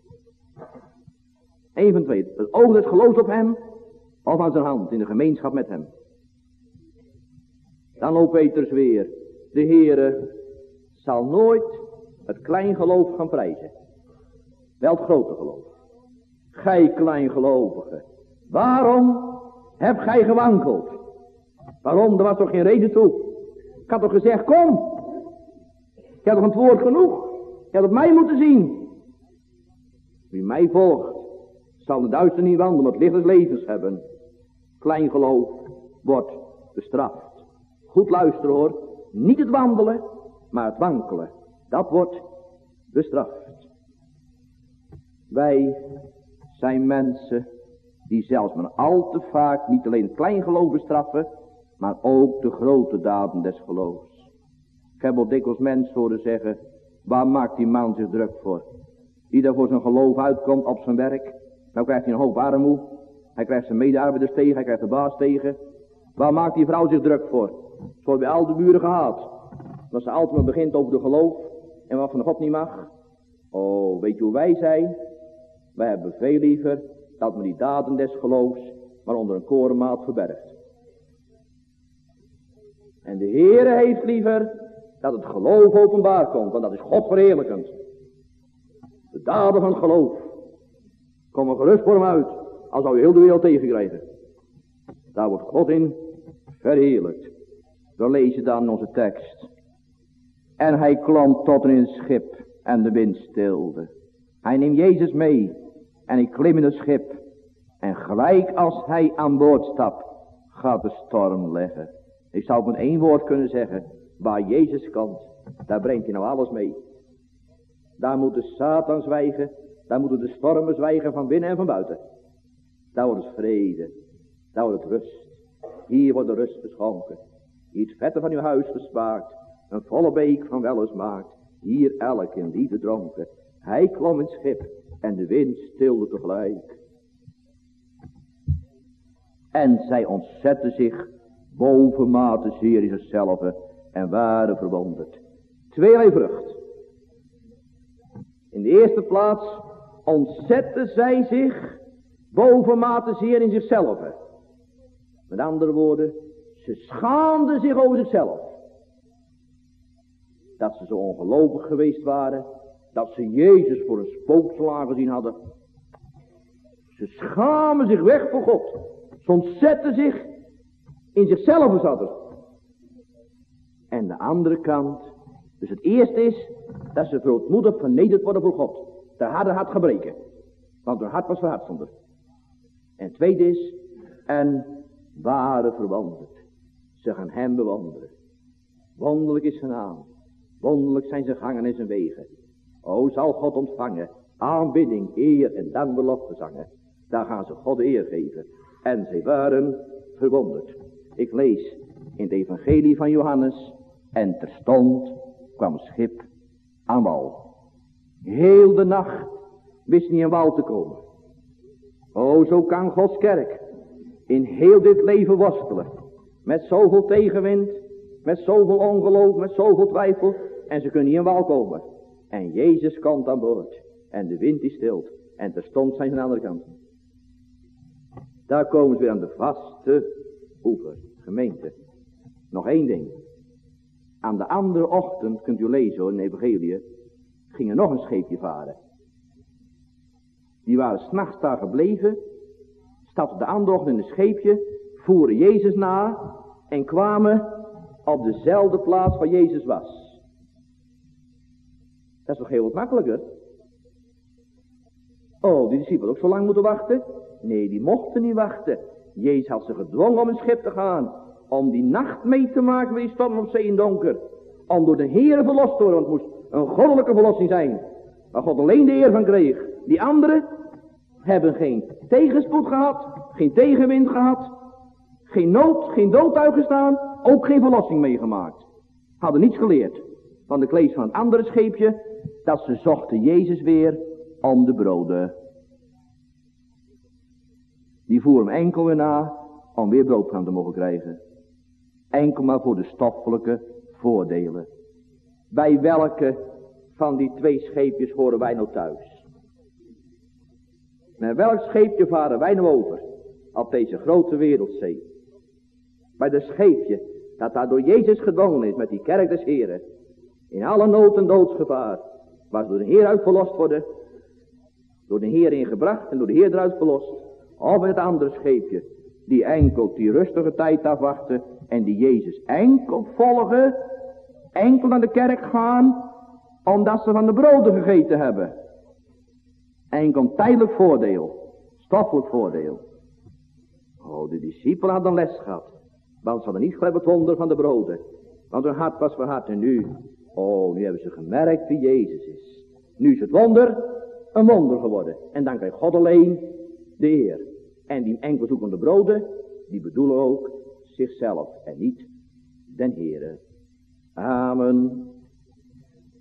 Eén van twee. Het oog dat gelooft op hem, of aan zijn hand, in de gemeenschap met hem. Dan loopt Petrus weer. De Heere zal nooit het klein geloof gaan prijzen. Wel het grote geloof. Gij kleingelovige, waarom hebt gij gewankeld? Waarom? Er was toch geen reden toe. Ik had toch gezegd, kom. Ik heb toch een woord genoeg. Je had op mij moeten zien. Wie mij volgt, zal de duister niet wandelen, maar het licht des levens hebben. Klein geloof wordt bestraft. Goed luisteren hoor. Niet het wandelen, maar het wankelen. Dat wordt bestraft. Wij zijn mensen die zelfs maar al te vaak niet alleen het klein geloof bestraffen, maar ook de grote daden des geloofs. Ik heb al dikwijls mensen horen zeggen, waar maakt die man zich druk voor? Die daar voor zijn geloof uitkomt op zijn werk, dan krijgt hij een hoop armoe. Hij krijgt zijn medearbeiders tegen, hij krijgt de baas tegen. Waar maakt die vrouw zich druk voor? Ze wordt bij al de buren gehaat. Als ze altijd maar begint over de geloof en wat van God niet mag. Oh, weet je hoe wij zijn? Wij hebben veel liever dat men die daden des geloofs maar onder een korenmaat verbergt. En de Heere heeft liever dat het geloof openbaar komt, want dat is God verheerlijkend. De daden van het geloof komen gerust voor hem uit, al zou je heel de wereld tegenkrijgen. Daar wordt God in verheerlijkt. We lezen dan in onze tekst. En hij klom tot in het schip en de wind stilde. Hij neemt Jezus mee en ik klim in het schip. En gelijk als hij aan boord stapt, gaat de storm leggen. Ik zou met één woord kunnen zeggen, waar Jezus komt, daar brengt hij nou alles mee. Daar moet de Satan zwijgen, daar moeten de stormen zwijgen van binnen en van buiten. Daar wordt het vrede, daar wordt het rust. Hier wordt de rust geschonken. Hier het vette van uw huis gespaard, een volle beek van wellust hier elk in liefde dronken. Hij klom in het schip en de wind stilde tegelijk. En zij ontzetten zich bovenmate zeer in zichzelf en waren verwonderd. Tweeërlei vrucht. In de eerste plaats ontzetten zij zich bovenmate zeer in zichzelf. Met andere woorden, ze schaamden zich over zichzelf. Dat ze zo ongelovig geweest waren, dat ze Jezus voor een spooksel aangezien hadden. Ze schamen zich weg voor God. Ze ontzetten zich in zichzelf zaten. En de andere kant, dus het eerste is dat ze verootmoedig vernederd worden voor God. De harde hart gebreken, want hun hart was verhard zonder. En het tweede is, en waren verwonderd. Ze gaan hem bewonderen. Wonderlijk is zijn naam. Wonderlijk zijn zijn gangen en zijn wegen. O, zal God ontvangen aanbidding, eer en dan beloftezangen. Daar gaan ze God eer geven. En zij waren verwonderd. Ik lees in het evangelie van Johannes. En terstond kwam het schip aan wal. Heel de nacht wist niet aan wal te komen. O, zo kan Gods kerk in heel dit leven worstelen. Met zoveel tegenwind, met zoveel ongeloof, met zoveel twijfel. En ze kunnen niet aan wal komen. En Jezus komt aan boord. En de wind is stilt. En terstond zijn ze aan de andere kant. Daar komen ze weer aan de vaste oever. Gemeente. Nog één ding. Aan de andere ochtend, kunt u lezen hoor, in de evangelie, ging er nog een scheepje varen. Die waren 's nachts daar gebleven, stapten de andere ochtend in een scheepje, voeren Jezus na en kwamen op dezelfde plaats waar Jezus was. Dat is toch heel wat makkelijker? Oh, die discipelen ook zo lang moeten wachten? Nee, die mochten niet wachten. Jezus had ze gedwongen om een schip te gaan. Om die nacht mee te maken bij die storm op zee en donker. Om door de Heere verlost te worden. Want het moest een goddelijke verlossing zijn. Waar God alleen de eer van kreeg. Die anderen hebben geen tegenspoed gehad. Geen tegenwind gehad. Geen nood, geen dood uitgestaan. Ook geen verlossing meegemaakt. Hadden niets geleerd. Van de klees van het andere scheepje. Dat ze zochten Jezus weer om de broden. Die voer hem enkel weer na om weer brood van te mogen krijgen. Enkel maar voor de stoffelijke voordelen. Bij welke van die twee scheepjes horen wij nou thuis? Met welk scheepje varen wij nou over? Op deze grote wereldzee. Bij de scheepje dat daar door Jezus gedwongen is met die kerk des Heren. In alle nood en doodsgevaar. Waar ze door de Heer uit verlost worden. Door de Heer ingebracht en door de Heer eruit verlost. Of met het andere scheepje. Die enkel die rustige tijd afwachten. En die Jezus enkel volgen. Enkel naar de kerk gaan. Omdat ze van de broden gegeten hebben. Enkel tijdelijk voordeel. Stoffelijk voordeel. Oh, de discipelen hadden les gehad. Want ze hadden niet gelijk het wonder van de broden. Want hun hart was verhard. En nu, oh, nu hebben ze gemerkt wie Jezus is. Nu is het wonder een wonder geworden. En dan krijgt God alleen de eer. En die enkel zoekende broden, die bedoelen ook zichzelf en niet den Heere. Amen.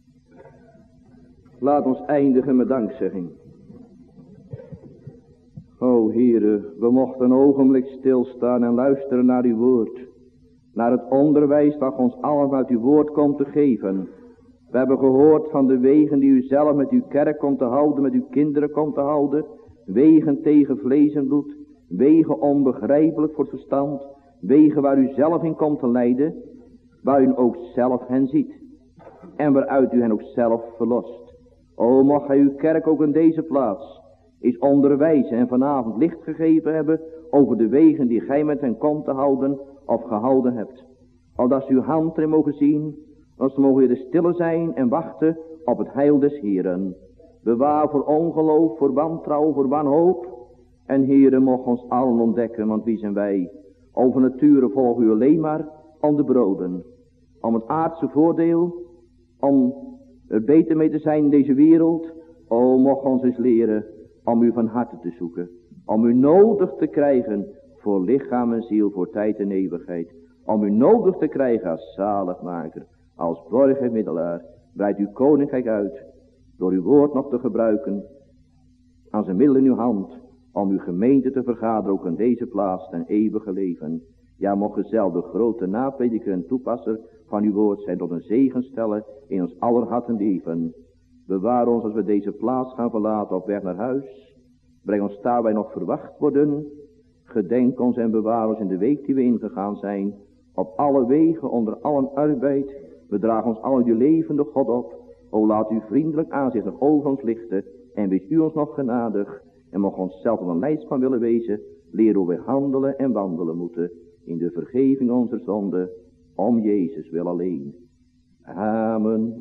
Laat ons eindigen met dankzegging. O Heere, we mochten een ogenblik stilstaan en luisteren naar uw woord. Naar het onderwijs dat ons allen uit uw woord komt te geven. We hebben gehoord van de wegen die u zelf met uw kerk komt te houden, met uw kinderen komt te houden. Wegen tegen vlees en bloed. Wegen onbegrijpelijk voor het verstand. Wegen waar u zelf in komt te leiden. Waar u ook zelf hen ziet. En waaruit u hen ook zelf verlost. O, mag hij uw kerk ook in deze plaats is onderwijzen en vanavond licht gegeven hebben over de wegen die gij met hen komt te houden of gehouden hebt. Opdat ze uw hand erin mogen zien, dan ze mogen weer stille zijn en wachten op het heil des Heeren. Bewaar voor ongeloof, voor wantrouwen, voor wanhoop. En Heere, mocht ons allen ontdekken, want wie zijn wij? Over nature volgen u alleen maar om de broden. Om het aardse voordeel, om er beter mee te zijn in deze wereld. O, mocht ons eens leren om u van harte te zoeken. Om u nodig te krijgen voor lichaam en ziel, voor tijd en eeuwigheid. Om u nodig te krijgen als zaligmaker, als borg en middelaar. Breid uw koninkrijk uit, door uw woord nog te gebruiken, als een middel in uw hand, om uw gemeente te vergaderen, ook in deze plaats ten eeuwige leven. Ja, mocht zelf de grote naprediker en toepasser van uw woord zijn, tot een zegen stellen in ons aller harten leven. Bewaar ons als we deze plaats gaan verlaten op weg naar huis. Breng ons daarbij nog verwacht worden. Gedenk ons en bewaar ons in de week die we ingegaan zijn. Op alle wegen, onder allen arbeid. Bedraag ons al uw levende God op. O, laat uw vriendelijk aanzicht nog over ons lichten. En wees u ons nog genadig. En mocht ons zelf een leidsman willen wezen. Leer hoe we handelen en wandelen moeten. In de vergeving onze zonden. Om Jezus wil alleen. Amen.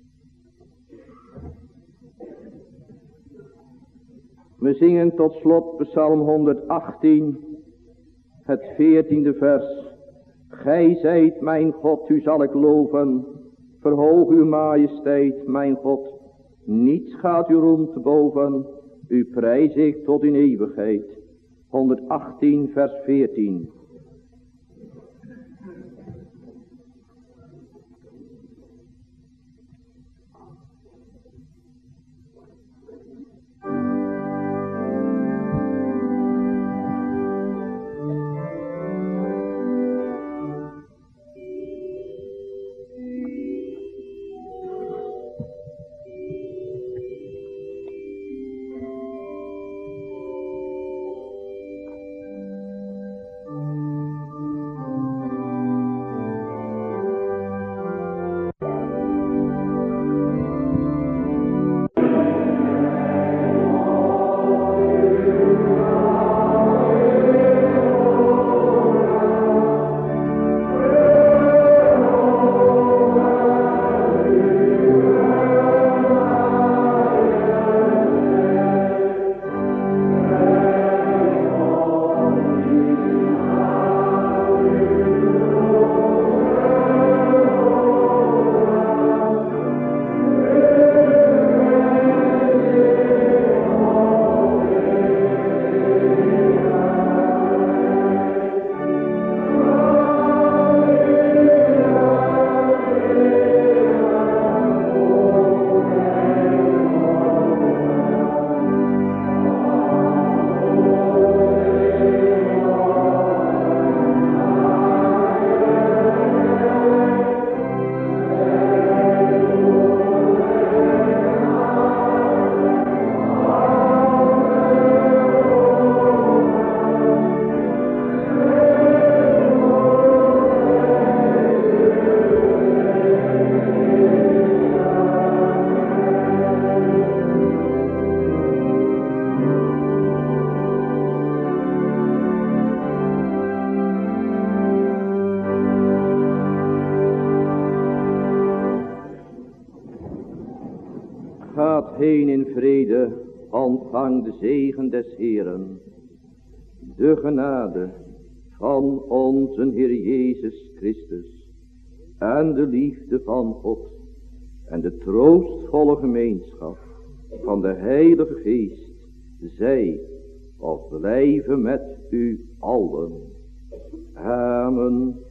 We zingen tot slot Psalm honderdachttien, het veertiende vers. Gij zijt mijn God, u zal ik loven. Verhoog uw majesteit, mijn God. Niets gaat uw roem te boven. U prijs ik tot in eeuwigheid. honderdachttien vers veertien. Heen in vrede, ontvang de zegen des Heeren. De genade van onze Heer Jezus Christus en de liefde van God en de troostvolle gemeenschap van de Heilige Geest, zij of blijven met u allen. Amen.